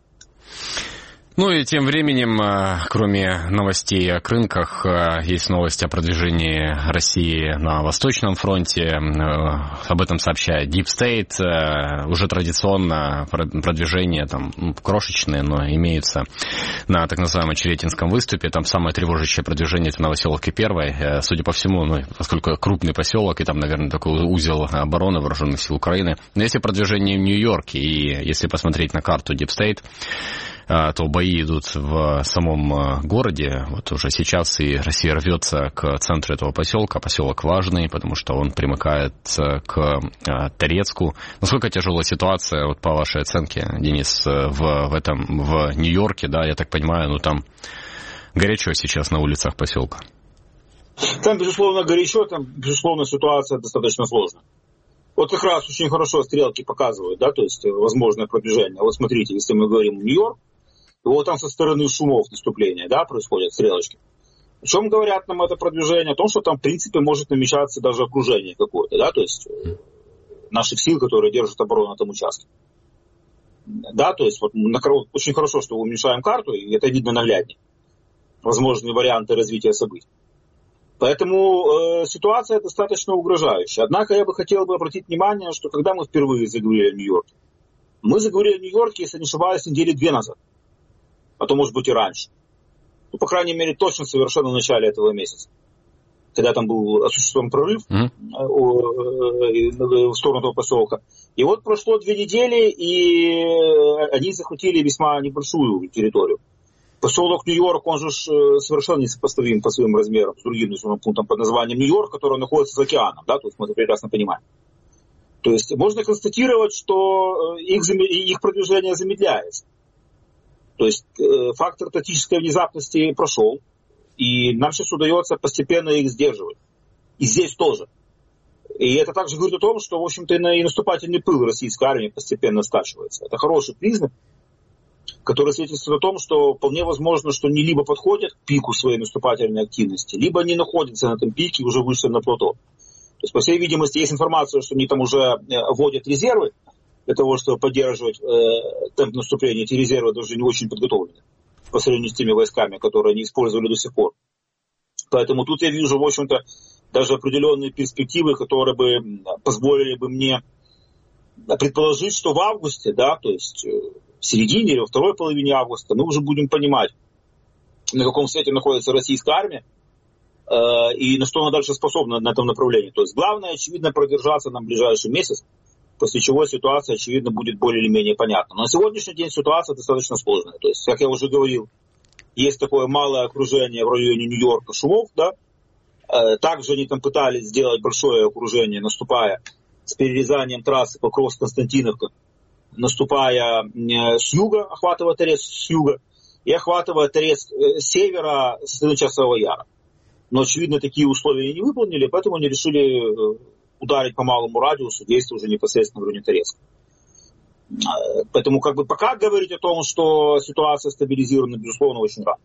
Ну и тем временем, кроме новостей о Крынках, есть новости о продвижении России на Восточном фронте. Об этом сообщает Deep State. Уже традиционно продвижение там крошечное, но имеются на так называемом Черетинском выступе. Там самое тревожащее продвижение — это Новоселовки первой. Судя по всему, ну, поскольку крупный поселок, и там, наверное, такой узел обороны вооруженных сил Украины. Но есть и продвижение в Нью-Йорке. И если посмотреть на карту Deep State, то бои идут в самом городе. Вот уже сейчас и Россия рвется к центру этого поселка. Поселок важный, потому что он примыкает к Торецку. Насколько тяжелая ситуация, вот по вашей оценке, Денис, в, в этом, в Нью-Йорке, да, я так понимаю, ну там горячо сейчас на улицах поселка? Там, безусловно, горячо, там, безусловно, ситуация достаточно сложная. Вот как раз очень хорошо стрелки показывают, да, то есть возможное продвижение. Вот смотрите, если мы говорим Нью-Йорк, то вот там со стороны шумов наступления, да, происходят стрелочки. О чем говорят нам это продвижение? О том, что там, в принципе, может намечаться даже окружение какое-то, да, то есть наших сил, которые держат оборону на этом участке. Да, то есть вот на, очень хорошо, что уменьшаем карту, и это видно нагляднее. Возможные варианты развития событий. Поэтому э, ситуация достаточно угрожающая. Однако я бы хотел бы обратить внимание, что когда мы впервые заговорили о Нью-Йорке, мы заговорили о Нью-Йорке, если не ошибаюсь, недели две назад. А то, может быть, и раньше. Ну, по крайней мере, точно совершенно в начале этого месяца. Когда там был осуществлен прорыв mm-hmm. в сторону этого поселка. И вот прошло две недели, и они захватили весьма небольшую территорию. Поселок Нью-Йорк, он же совершенно несопоставим по своим размерам с другим населенным пунктом под названием Нью-Йорк, который находится за океаном, да, то есть мы это прекрасно понимаем. То есть можно констатировать, что их, их продвижение замедляется. То есть фактор тактической внезапности прошел, и нам сейчас удается постепенно их сдерживать. И здесь тоже. И это также говорит о том, что, в общем-то, и наступательный пыл российской армии постепенно скачивается. Это хороший признак, который свидетельствует о том, что вполне возможно, что они либо подходят к пику своей наступательной активности, либо они находятся на этом пике и уже вышли на плато. То есть, по всей видимости, есть информация, что они там уже вводят резервы для того, чтобы поддерживать э, темп наступления. Эти резервы даже не очень подготовлены по сравнению с теми войсками, которые они использовали до сих пор. Поэтому тут я вижу, в общем-то, даже определенные перспективы, которые бы позволили бы мне предположить, что в августе, да, то есть в середине или во второй половине августа мы уже будем понимать, на каком свете находится российская армия э, и на что она дальше способна на этом направлении. То есть главное, очевидно, продержаться на ближайший месяц, после чего ситуация, очевидно, будет более или менее понятна. Но на сегодняшний день ситуация достаточно сложная. То есть, как я уже говорил, есть такое малое окружение в районе Нью-Йорка, шумов, да. Э, также они там пытались сделать большое окружение, наступая с перерезанием трассы Покровск-Константиновка, наступая с юга, охватывая Торецк с юга, и охватывая Торецк с севера, со стороны Часового Яра. Но, очевидно, такие условия не выполнили, поэтому они решили ударить по малому радиусу, действуя уже непосредственно в районе Торецка. Поэтому, как бы, пока говорить о том, что ситуация стабилизирована, безусловно, очень рано.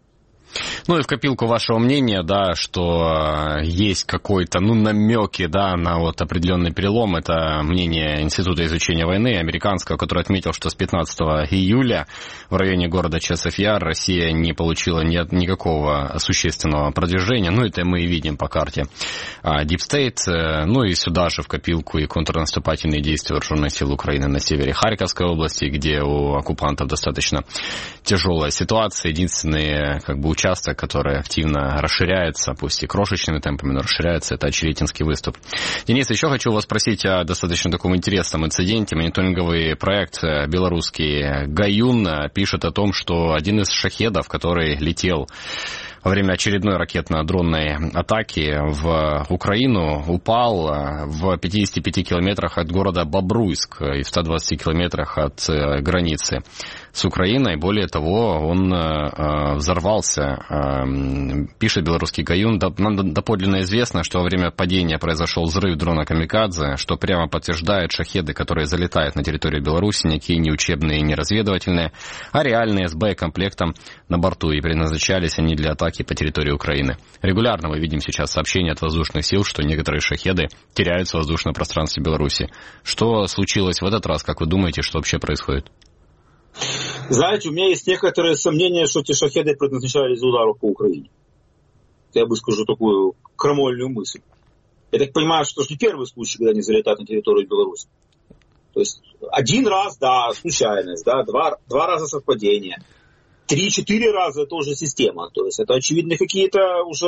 Ну и в копилку вашего мнения, да, что есть какой-то, ну, намеки, да, на вот определенный перелом. Это мнение Института изучения войны американского, который отметил, что с пятнадцатого июля в районе города Часов-Яр Россия не получила ни, никакого существенного продвижения. Ну, это мы и видим по карте Deep State. Ну и сюда же в копилку и контрнаступательные действия вооруженных сил Украины на севере Харьковской области, где у оккупантов достаточно тяжелая ситуация. Единственный, как бы, участок, который активно расширяется, пусть и крошечными темпами, но расширяется, это Очеретинский выступ. Денис, еще хочу вас спросить о достаточно таком интересном инциденте. Мониторинговый проект белорусский «Гаюн» пишет о том, что один из шахедов, который летел во время очередной ракетно-дронной атаки в Украину, упал в пятидесяти пяти километрах от города Бобруйск и в ста двадцати километрах от границы с Украиной. Более того, он э, взорвался. Э, пишет белорусский «Гаюн». Нам доподлинно известно, что во время падения произошел взрыв дрона «Камикадзе», что прямо подтверждает, шахеды, которые залетают на территорию Беларуси, никакие не учебные и не разведывательные, а реальные с боекомплектом на борту, и предназначались они для атаки по территории Украины. Регулярно мы видим сейчас сообщения от воздушных сил, что некоторые шахеды теряются в воздушном пространстве Беларуси. Что случилось в этот раз? Как вы думаете, что вообще происходит? Знаете, у меня есть некоторые сомнения, что эти шахеды предназначались для ударов по Украине. Я бы скажу такую крамольную мысль. Я так понимаю, что это не первый случай, когда они залетают на территорию Беларуси. То есть один раз, да, случайность, да, два, два раза совпадение. Три-четыре раза это уже система. То есть это, очевидно, какие-то уже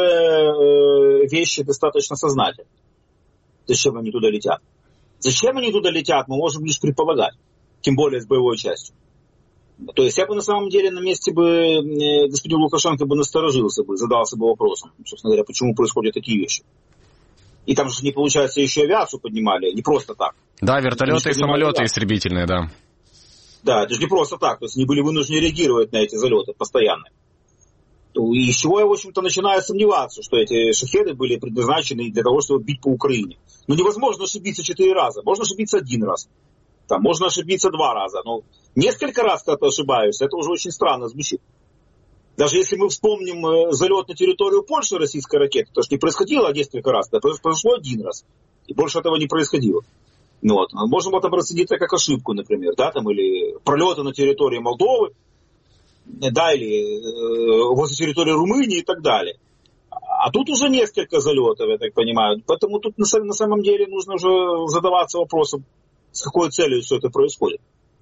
э, вещи достаточно сознательные. Зачем они туда летят? Зачем они туда летят, мы можем лишь предполагать. Тем более с боевой частью. То есть я бы на самом деле на месте бы господин Лукашенко бы насторожился бы, задался бы вопросом, собственно говоря, почему происходят такие вещи. И там же, не получается, еще авиацию поднимали, не просто так. Да, вертолеты и самолеты авиацию. Истребительные, да. Да, это же не просто так, то есть они были вынуждены реагировать на эти залеты постоянно. И с чего я, в общем-то, начинаю сомневаться, что эти шахеды были предназначены для того, чтобы бить по Украине. Ну, невозможно ошибиться четыре раза, можно ошибиться один раз. Там, можно ошибиться два раза, но несколько раз когда-то ошибаюсь, это уже очень странно звучит. Даже если мы вспомним залет на территорию Польши российской ракеты, то что не происходило несколько раз, это произошло один раз, и больше этого не происходило. Ну, вот. Можем это расценить как ошибку, например, да, там, или пролеты на территории Молдовы, да, или э, возле территории Румынии и так далее. А тут уже несколько залетов, я так понимаю. Поэтому тут на, на самом деле нужно уже задаваться вопросом, с какой целью все это происходит.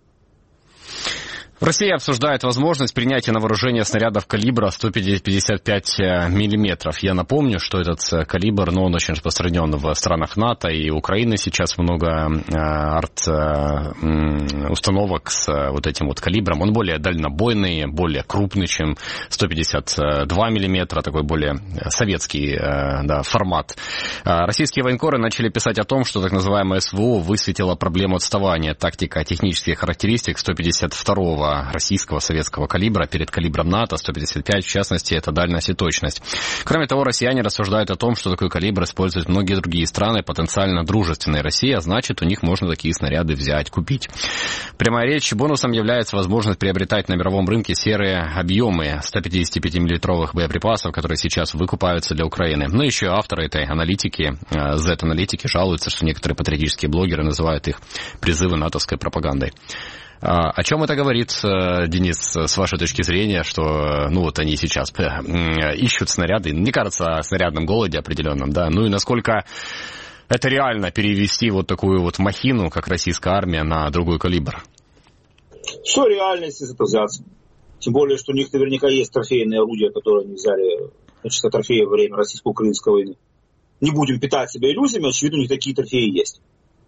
Россия обсуждает возможность принятия на вооружение снарядов калибра сто пятьдесят пять миллиметров. Я напомню, что этот калибр, ну, он очень распространен в странах НАТО, и Украины сейчас много арт-установок с вот этим вот калибром. Он более дальнобойный, более крупный, чем сто пятьдесят два миллиметра, такой более советский, да, формат. Российские военкоры начали писать о том, что так называемое СВО высветило проблему отставания тактико-технических характеристик сто пятьдесят второго российского советского калибра перед калибром НАТО, сто пятьдесят пять, в частности, это дальность и точность. Кроме того, россияне рассуждают о том, что такой калибр используют многие другие страны, потенциально дружественные России, а значит, у них можно такие снаряды взять, купить. Прямая речь, бонусом является возможность приобретать на мировом рынке серые объемы сто пятидесятипятимиллиметровых боеприпасов, которые сейчас выкупаются для Украины. Но еще авторы этой аналитики, Z-аналитики, жалуются, что некоторые патриотические блогеры называют их призывы натовской пропагандой. О чем это говорит, Денис, с вашей точки зрения, что, ну, вот они сейчас ищут снаряды, мне кажется, о снарядном голоде определенном, да, ну и насколько это реально перевести вот такую вот махину, как российская армия, на другой калибр? Что реально, если это взяться? Тем более, что у них наверняка есть трофейные орудия, которые они взяли, значит, трофеи во время российско-украинской войны. Не будем питать себя иллюзиями, очевидно, у них такие трофеи есть.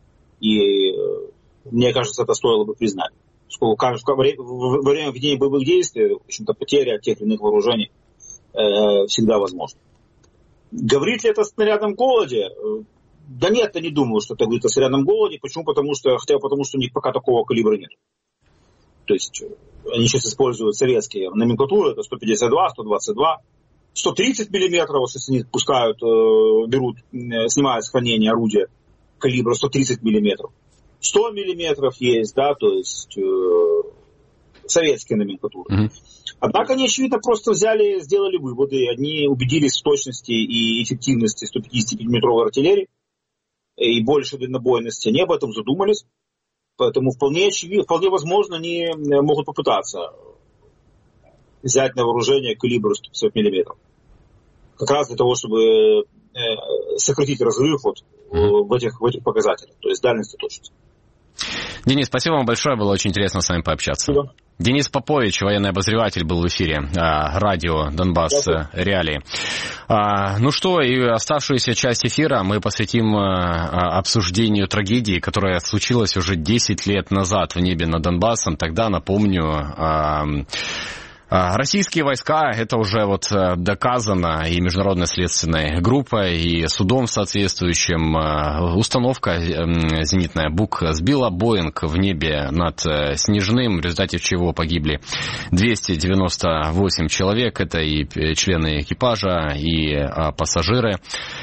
И мне кажется, это стоило бы признать. Во время ведения боевых действий, в общем-то, потеря тех или иных вооружений э, всегда возможна. Говорит ли это о снарядном голоде? Да нет, я не думаю, что это говорит о снарядном голоде. Почему? Потому что, хотя потому что у них пока такого калибра нет. То есть они сейчас используют советские номенклатуры, это сто пятьдесят два, сто двадцать два, сто тридцать миллиметров, если они пускают, э, берут, э, снимают с хранения орудия калибра сто тридцать миллиметров. сто миллиметров есть, да, то есть э, советские номенклатуры. Mm-hmm. Однако они, очевидно, просто взяли, сделали выводы, они убедились в точности и эффективности сто пятидесятипятимиллиметровой артиллерии и большей дальнобойности, они об этом задумались, поэтому вполне очевидно, вполне возможно, они могут попытаться взять на вооружение калибр сто пятьдесят миллиметров. Как раз для того, чтобы э, сократить разрыв вот, mm-hmm. в, этих, в этих показателях, то есть дальность и точность. Денис, спасибо вам большое, было очень интересно с вами пообщаться. Спасибо. Денис Попович, военный обозреватель, был в эфире радио «Донбасс Реалии». Ну что, и оставшуюся часть эфира мы посвятим обсуждению трагедии, которая случилась уже десять лет назад в небе над Донбассом. Тогда, напомню, российские войска, это уже вот доказано и международной следственной группой, и судом соответствующим. Установка зенитная «Бук» сбила «Боинг» в небе над Снежным, в результате чего погибли двести девяносто восемь человек. Это и члены экипажа, и пассажиры.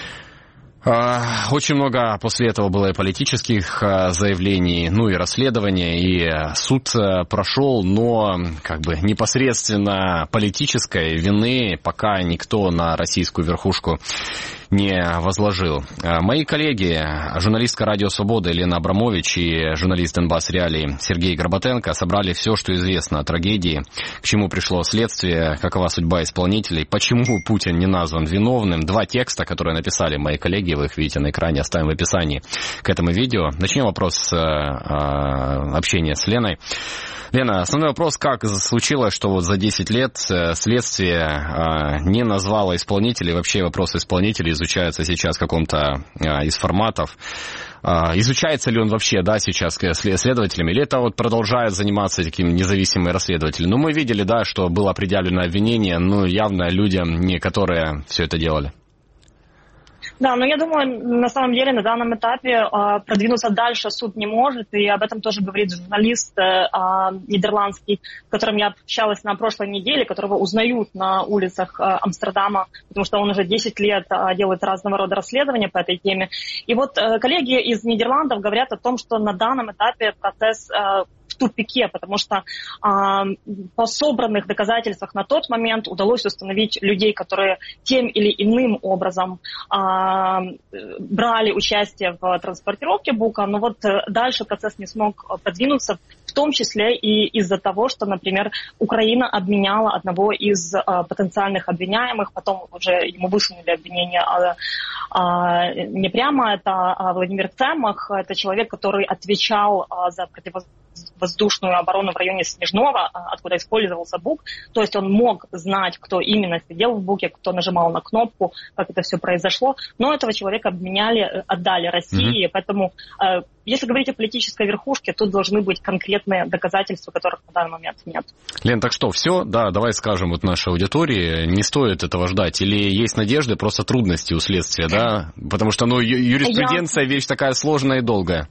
Очень много после этого было и политических заявлений, ну и расследования, и суд прошел, но как бы непосредственно политической вины пока никто на российскую верхушку не возложил. Мои коллеги, журналистка «Радио Свобода» Елена Абрамович и журналист «Донбасс Реалии» Сергей Горбатенко собрали все, что известно о трагедии, к чему пришло следствие, какова судьба исполнителей, почему Путин не назван виновным. Два текста, которые написали мои коллеги, вы их видите на экране, оставим в описании к этому видео. Начнем вопрос с э, общения с Леной. Лена, основной вопрос, как случилось, что вот за десять лет следствие э, не назвало исполнителей, вообще вопрос исполнителей изучается сейчас в каком-то из форматов. Изучается ли он вообще, да, сейчас следователями, или это вот продолжают заниматься таким независимые расследователи? Ну, мы видели, да, что было предъявлено обвинение, ну, явно людям, не которые все это делали. Да, но я думаю, на самом деле на данном этапе э, продвинуться дальше суд не может, и об этом тоже говорит журналист э, нидерландский, с которым я общалась на прошлой неделе, которого узнают на улицах э, Амстердама, потому что он уже десять лет э, делает разного рода расследования по этой теме. И вот э, коллеги из Нидерландов говорят о том, что на данном этапе процесс э, в тупике, потому что э, по собранных доказательствах на тот момент удалось установить людей, которые тем или иным образом э, брали участие в транспортировке бука, но вот дальше процесс не смог продвинуться, в том числе и из-за того, что, например, Украина обменяла одного из э, потенциальных обвиняемых, потом уже ему высунули обвинение э, э, не прямо, это э, Владимир Цемах, это человек, который отвечал э, за противовоздушную оборону в районе Снежного, э, откуда использовался бук, то есть он мог знать, кто именно сидел в буке, кто нажимал на кнопку, как это все произошло, но этого человека обменяли, отдали России, mm-hmm. поэтому э, если говорить о политической верхушке, тут должны быть конкретные доказательства, которых на данный момент нет. Лен, так что, все? Да, давай скажем вот нашей аудитории, не стоит этого ждать? Или есть надежды, просто трудности у следствия, да? Потому что, ну, юриспруденция Я... вещь такая сложная и долгая.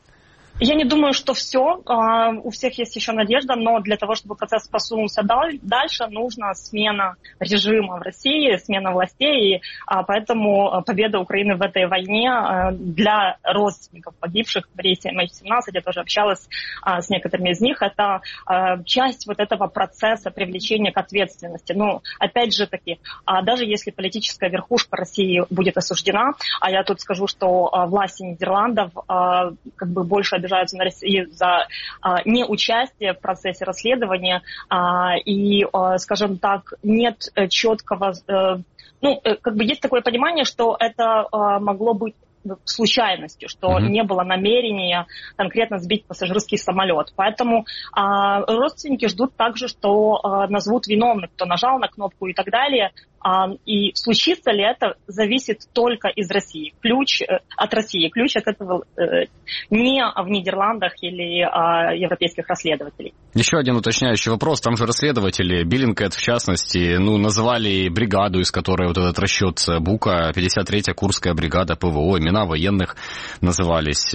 Я не думаю, что все. У всех есть еще надежда, но для того, чтобы процесс просунулся дальше, нужна смена режима в России, смена властей. И поэтому победа Украины в этой войне для родственников погибших в рейсе эм эйч семнадцать, я тоже общалась с некоторыми из них, это часть вот этого процесса привлечения к ответственности. Ну, опять же таки, даже если политическая верхушка России будет осуждена, а я тут скажу, что власти Нидерландов как бы больше обижаются на Россию за а, неучастие в процессе расследования а, и, а, скажем так, нет четкого, а, ну, как бы есть такое понимание, что это а, могло быть случайностью, что mm-hmm. не было намерения конкретно сбить пассажирский самолет. Поэтому а, родственники ждут также, что а, назовут виновных, кто нажал на кнопку и так далее. А, и случится ли это, зависит только из России. Ключ э, от России. Ключ от этого э, не в Нидерландах или э, европейских расследователей. Еще один уточняющий вопрос. Там же расследователи, Bellingcat в частности, ну, называли бригаду, из которой вот этот расчет бука, пятьдесят третья Курская бригада ПВО, имена военных назывались.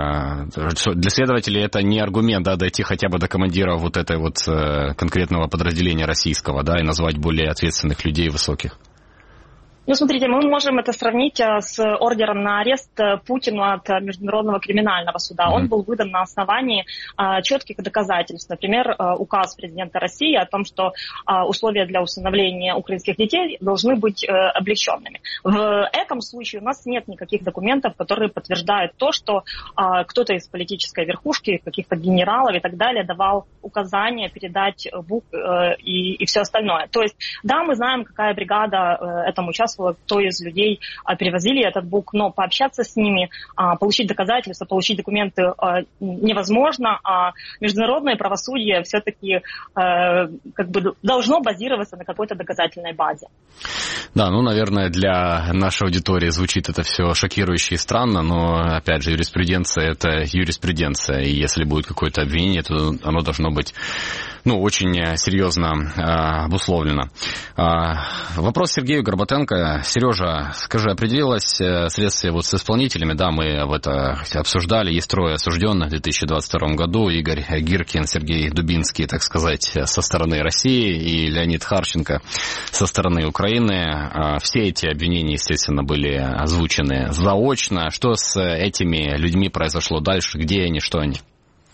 Для следователей это не аргумент, да, дойти хотя бы до командира вот этой вот конкретного подразделения российского, да, и назвать более ответственных людей высоких. Ну, смотрите, мы можем это сравнить с ордером на арест Путину от Международного криминального суда. Mm-hmm. Он был выдан на основании а, четких доказательств. Например, а, указ президента России о том, что а, условия для усыновления украинских детей должны быть а, облегченными. В этом случае у нас нет никаких документов, которые подтверждают то, что а, кто-то из политической верхушки, каких-то генералов и так далее давал указания передать бук а, и, и все остальное. То есть, да, мы знаем, какая бригада а, этому участвовала, кто из людей а, перевозили этот бук, но пообщаться с ними, а, получить доказательства, получить документы а, невозможно, а международное правосудие все-таки а, как бы должно базироваться на какой-то доказательной базе. Да, ну, наверное, для нашей аудитории звучит это все шокирующе и странно, но, опять же, юриспруденция – это юриспруденция, и если будет какое-то обвинение, то оно должно быть, ну, очень серьезно э, обусловлено. Э, вопрос Сергею Горбатенко. Сережа, скажи, определилось следствие вот с исполнителями? Да, мы это обсуждали. Есть трое осужденных в две тысячи двадцать втором году. Игорь Гиркин, Сергей Дубинский, так сказать, со стороны России, и Леонид Харченко со стороны Украины. Все эти обвинения, естественно, были озвучены заочно. Что с этими людьми произошло дальше? Где они, что они?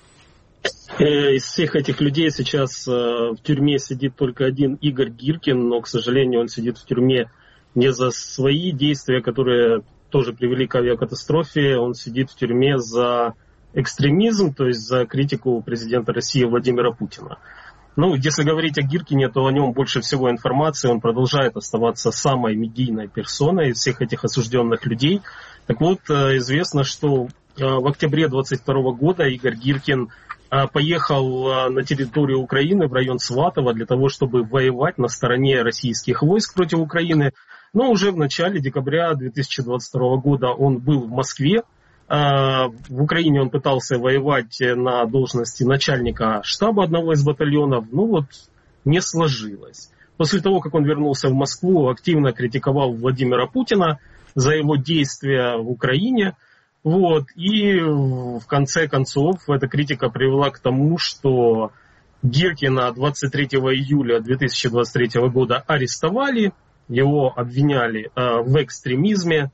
Из всех этих людей сейчас в тюрьме сидит только один Игорь Гиркин, но, к сожалению, он сидит в тюрьме не за свои действия, которые тоже привели к авиакатастрофе, он сидит в тюрьме за экстремизм, то есть за критику президента России Владимира Путина. Ну, если говорить о Гиркине, то о нем больше всего информации, он продолжает оставаться самой медийной персоной из всех этих осужденных людей. Так вот, известно, что в октябре двадцать второго года Игорь Гиркин поехал на территорию Украины, в район Сватово, для того, чтобы воевать на стороне российских войск против Украины. Но уже в начале декабря две тысячи двадцать второго года он был в Москве. В Украине он пытался воевать на должности начальника штаба одного из батальонов, но вот не сложилось. После того, как он вернулся в Москву, активно критиковал Владимира Путина за его действия в Украине. Вот. И в конце концов эта критика привела к тому, что Гиркина двадцать третьего июля две тысячи двадцать третьего года арестовали, его обвиняли в экстремизме.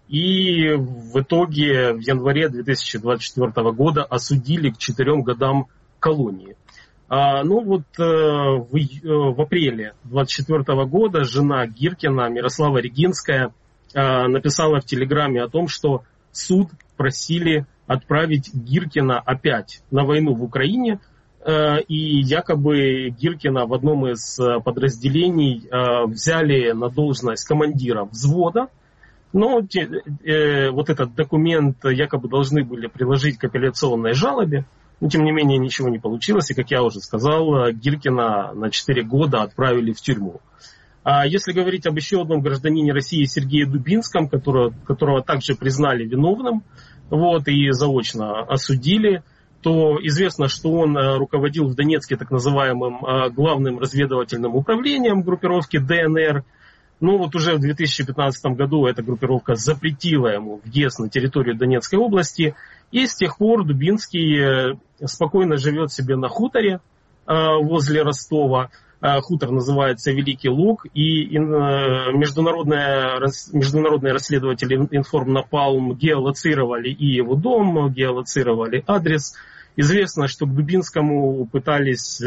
И в итоге в январе две тысячи двадцать четвёртого года осудили к четырем годам колонии. А, ну вот э, в, э, в апреле двадцать четвёртого года жена Гиркина, Мирослава Регинская, э, написала в Телеграме о том, что суд просили отправить Гиркина опять на войну в Украине. Э, и якобы Гиркина в одном из подразделений э, взяли на должность командира взвода. Но э, вот этот документ якобы должны были приложить к апелляционной жалобе, но тем не менее ничего не получилось, и, как я уже сказал, Гиркина на четыре года отправили в тюрьму. А если говорить об еще одном гражданине России, Сергее Дубинском, которого, которого также признали виновным, вот, и заочно осудили, то известно, что он руководил в Донецке так называемым главным разведывательным управлением группировки ДНР. Ну вот уже в две тысячи пятнадцатом году эта группировка запретила ему въезд на территорию Донецкой области. И с тех пор Дубинский спокойно живет себе на хуторе возле Ростова. Хутор называется Великий Луг. И международные, международные расследователи Информнапалм геолоцировали и его дом, геолоцировали адрес. Известно, что к Дубинскому пытались,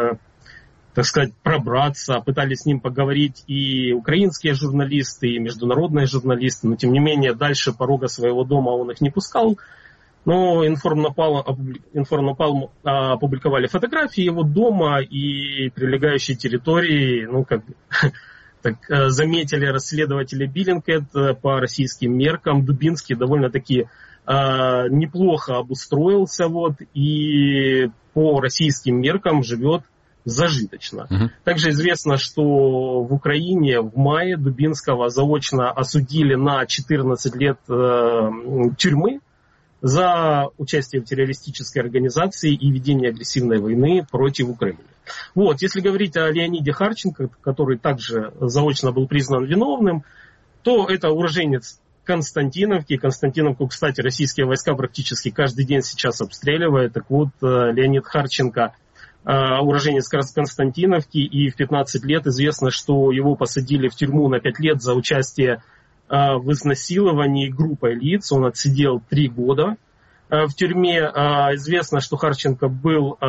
так сказать, пробраться, пытались с ним поговорить и украинские журналисты, и международные журналисты, но тем не менее дальше порога своего дома он их не пускал. Но Информнапалм опубликовали фотографии его дома и прилегающей территории, ну, как так, заметили расследователи Bellingcat, по российским меркам Дубинский довольно-таки э, неплохо обустроился, вот, и по российским меркам живет зажиточно. Uh-huh. Также известно, что в Украине в мае Дубинского заочно осудили на четырнадцать лет э, тюрьмы за участие в террористической организации и ведение агрессивной войны против Украины. Вот, если говорить о Леониде Харченко, который также заочно был признан виновным, то это уроженец Константиновки. Константиновку, кстати, российские войска практически каждый день сейчас обстреливают. Так вот, Леонид Харченко уроженец Константиновки, и в пятнадцать лет известно, что его посадили в тюрьму на пять лет за участие в изнасиловании группой лиц. Он отсидел три года в тюрьме. Известно, что Харченко был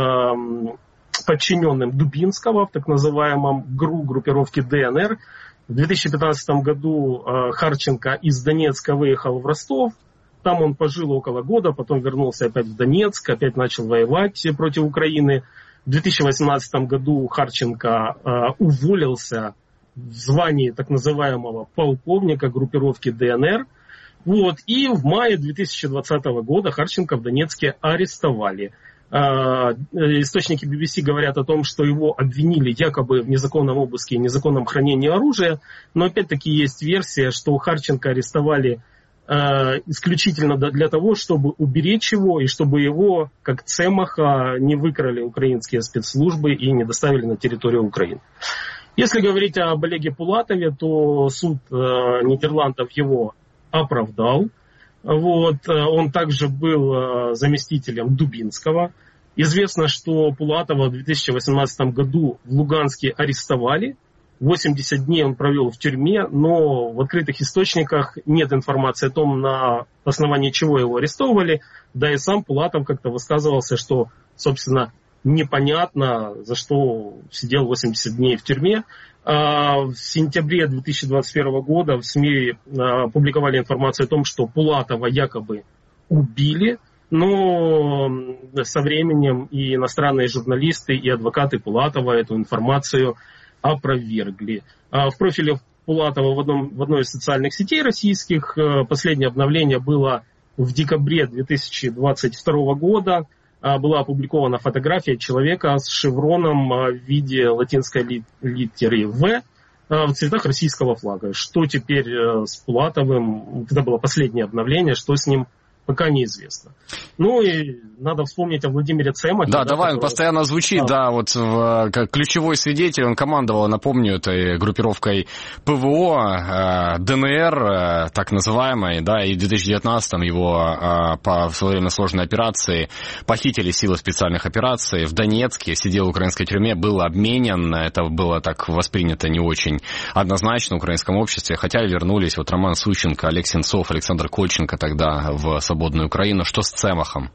подчиненным Дубинского в так называемом ГРУ, группировке ДНР. В две тысячи пятнадцатом году Харченко из Донецка выехал в Ростов. Там он пожил около года, потом вернулся опять в Донецк, опять начал воевать против Украины. В две тысячи восемнадцатом году Харченко уволился в звании так называемого полковника группировки ДНР. Вот. И в мае две тысячи двадцатого года Харченко в Донецке арестовали. Источники би би си говорят о том, что его обвинили якобы в незаконном обыске и незаконном хранении оружия. Но опять-таки есть версия, что Харченко арестовали исключительно для того, чтобы уберечь его и чтобы его, как цемаха, не выкрали украинские спецслужбы и не доставили на территорию Украины. Если говорить об Олеге Пулатове, то суд э, Нидерландов его оправдал. Вот. Он также был э, заместителем Дубинского. Известно, что Пулатова в две тысячи восемнадцатом году в Луганске арестовали. восемьдесят дней он провел в тюрьме, но в открытых источниках нет информации о том, на основании чего его арестовывали. Да и сам Пулатов как-то высказывался, что, собственно, непонятно, за что сидел восемьдесят дней в тюрьме. В сентябре две тысячи двадцать первого года в СМИ публиковали информацию о том, что Пулатова якобы убили, но со временем и иностранные журналисты, и адвокаты Пулатова эту информацию опровергли. В профиле Пулатова в, одном, в одной из социальных сетей российских последнее обновление было в декабре две тысячи двадцать второго года. Была опубликована фотография человека с шевроном в виде латинской литеры «В». в цветах российского флага. Что теперь с Пулатовым, когда было последнее обновление, что с ним, пока неизвестно. Ну и надо вспомнить о Владимире Цемахе. Да, да, давай, который... он постоянно звучит, а. да, вот в, как ключевой свидетель, он командовал, напомню, этой группировкой ПВО, ДНР, так называемой, да, и в две тысячи девятнадцатом его по, в свое время сложной операции похитили силы специальных операций в Донецке, сидел в украинской тюрьме, был обменен, это было так воспринято не очень однозначно в украинском обществе, хотя вернулись вот Роман Сущенко, Олег Сенцов, Александр Кольченко тогда в свободную Украину. Что с Цемахом?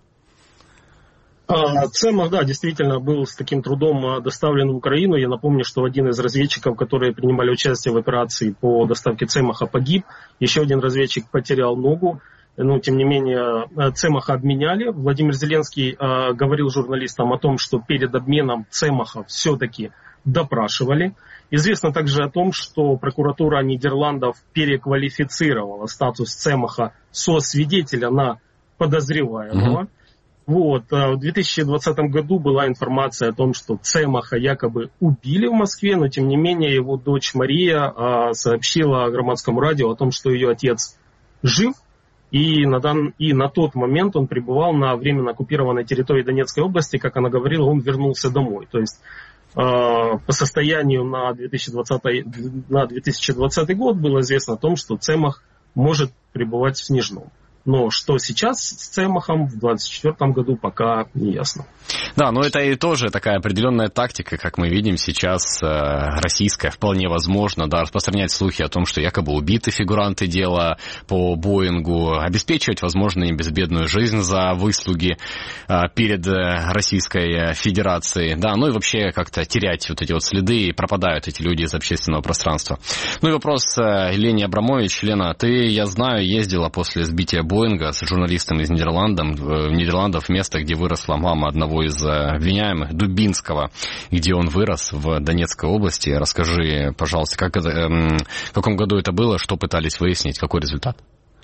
Цемах, да, действительно был с таким трудом доставлен в Украину. Я напомню, что один из разведчиков, которые принимали участие в операции по доставке Цемаха, погиб. Еще один разведчик потерял ногу. Но, тем не менее, Цемаха обменяли. Владимир Зеленский э, говорил журналистам о том, что перед обменом Цемаха все-таки допрашивали. Известно также о том, что прокуратура Нидерландов переквалифицировала статус Цемаха со свидетеля на подозреваемого. Mm-hmm. Вот. В две тысячи двадцатом году была информация о том, что Цемаха якобы убили в Москве, но тем не менее его дочь Мария а, сообщила громадскому радио о том, что ее отец жив, и на, дан... и на тот момент он пребывал на временно оккупированной территории Донецкой области, как она говорила, он вернулся домой. То есть по состоянию на две тысячи двадцатый, на две тысячи двадцатый год было известно о том, что Цемах может пребывать в Снежном. Но что сейчас с Цемахом в двадцать четвёртом году, пока не ясно. Да, но это и тоже такая определенная тактика, как мы видим сейчас, российская, вполне возможно, да, распространять слухи о том, что якобы убиты фигуранты дела по Боингу, обеспечивать, возможно, им безбедную жизнь за выслуги перед Российской Федерацией, да, ну и вообще как-то терять вот эти вот следы, и пропадают эти люди из общественного пространства. Ну и вопрос Лене Абрамович. Лена, ты, я знаю, ездила после сбития Боинга с журналистом из Нидерландов, в Нидерландов, место, где выросла мама одного из обвиняемых, Дубинского, где он вырос, в Донецкой области. Расскажи, пожалуйста, как это, в каком году это было, что пытались выяснить, какой результат?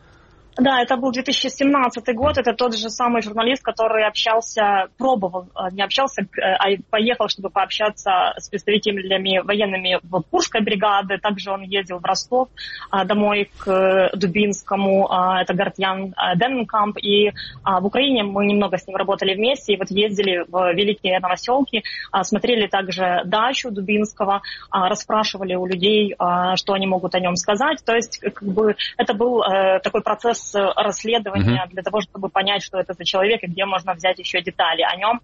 Да, это был две тысячи семнадцатый год, это тот же самый журналист, который общался, пробовал, не общался, а поехал, чтобы пообщаться с представителями военными в Курской бригады. Также он ездил в Ростов домой к Дубинскому, это Гартьян Дененкамп. И в Украине мы немного с ним работали вместе, и вот ездили в Великие Новоселки, смотрели также дачу Дубинского, расспрашивали у людей, что они могут о нем сказать. То есть, как бы, это был такой процесс расследования mm-hmm. для того, чтобы понять, что это за человек и где можно взять еще детали о нем.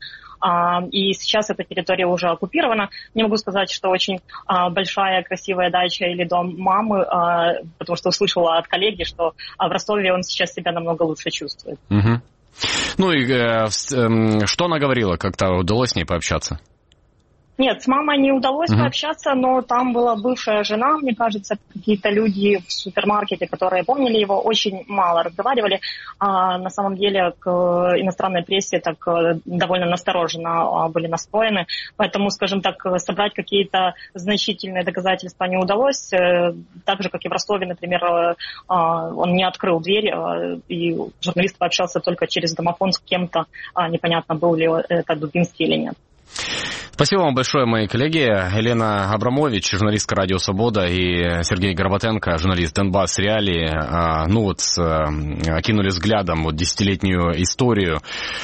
И сейчас эта территория уже оккупирована. Не могу сказать, что очень большая красивая дача или дом мамы, потому что услышала от коллеги, что в Ростове он сейчас себя намного лучше чувствует. Mm-hmm. Ну и э, э, что она говорила? Как-то удалось с ней пообщаться? Нет, с мамой не удалось mm-hmm. пообщаться, но там была бывшая жена, мне кажется, какие-то люди в супермаркете, которые помнили его, очень мало разговаривали. А на самом деле к иностранной прессе так довольно настороженно были настроены, поэтому, скажем так, собрать какие-то значительные доказательства не удалось. Так же, как и в Ростове, например, он не открыл дверь, и журналист пообщался только через домофон с кем-то, непонятно, был ли это Дубинский или нет. Спасибо вам большое, мои коллеги. Елена Абрамович, журналистка «Радио Свобода», и Сергей Горбатенко, журналист «Донбасс Реалии», ну вот, окинули взглядом вот десятилетнюю историю.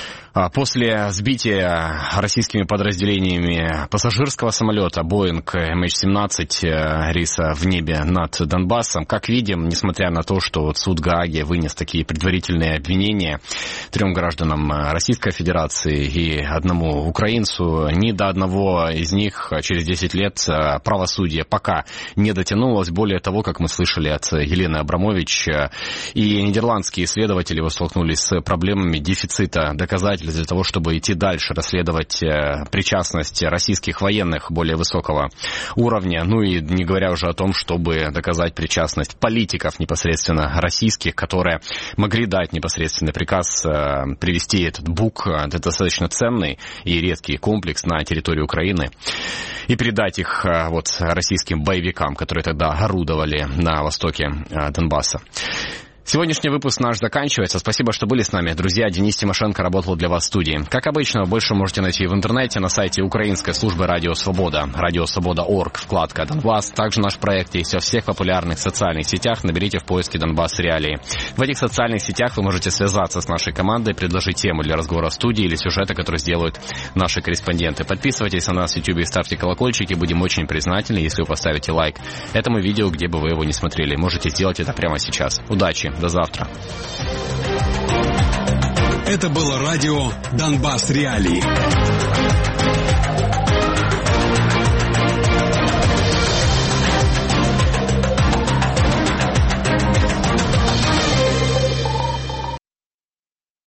После сбития российскими подразделениями пассажирского самолета Боинг эм эйч семнадцать рейса в небе над Донбассом, как видим, несмотря на то, что вот суд Гааги вынес такие предварительные обвинения трем гражданам Российской Федерации и одному украинцу, ни до одного из них через десять лет правосудие пока не дотянулось. Более того, как мы слышали от Елены Абрамович, и нидерландские следователи столкнулись с проблемами дефицита доказательств для того, чтобы идти дальше, расследовать причастность российских военных более высокого уровня, ну и не говоря уже о том, чтобы доказать причастность политиков непосредственно российских, которые могли дать непосредственный приказ привести этот БУК, это достаточно ценный и редкий комплекс, на территорию Украины и передать их вот российским боевикам, которые тогда орудовали на востоке Донбасса. Сегодняшний выпуск наш заканчивается. Спасибо, что были с нами. Друзья, Денис Тимошенко работал для вас в студии. Как обычно, больше можете найти в интернете на сайте украинской службы Радио Свобода. Радио Свобода точка орг, вкладка «Донбасс». Также наш проект есть во всех популярных социальных сетях. Наберите в поиске «Донбасс Реалии». В этих социальных сетях вы можете связаться с нашей командой, предложить тему для разговора в студии или сюжета, который сделают наши корреспонденты. Подписывайтесь на нас в YouTube и ставьте колокольчики. Будем очень признательны, если вы поставите лайк этому видео, где бы вы его не смотрели. Можете сделать это прямо сейчас. Удачи! До завтра. Это было радио «Донбасс Реалии».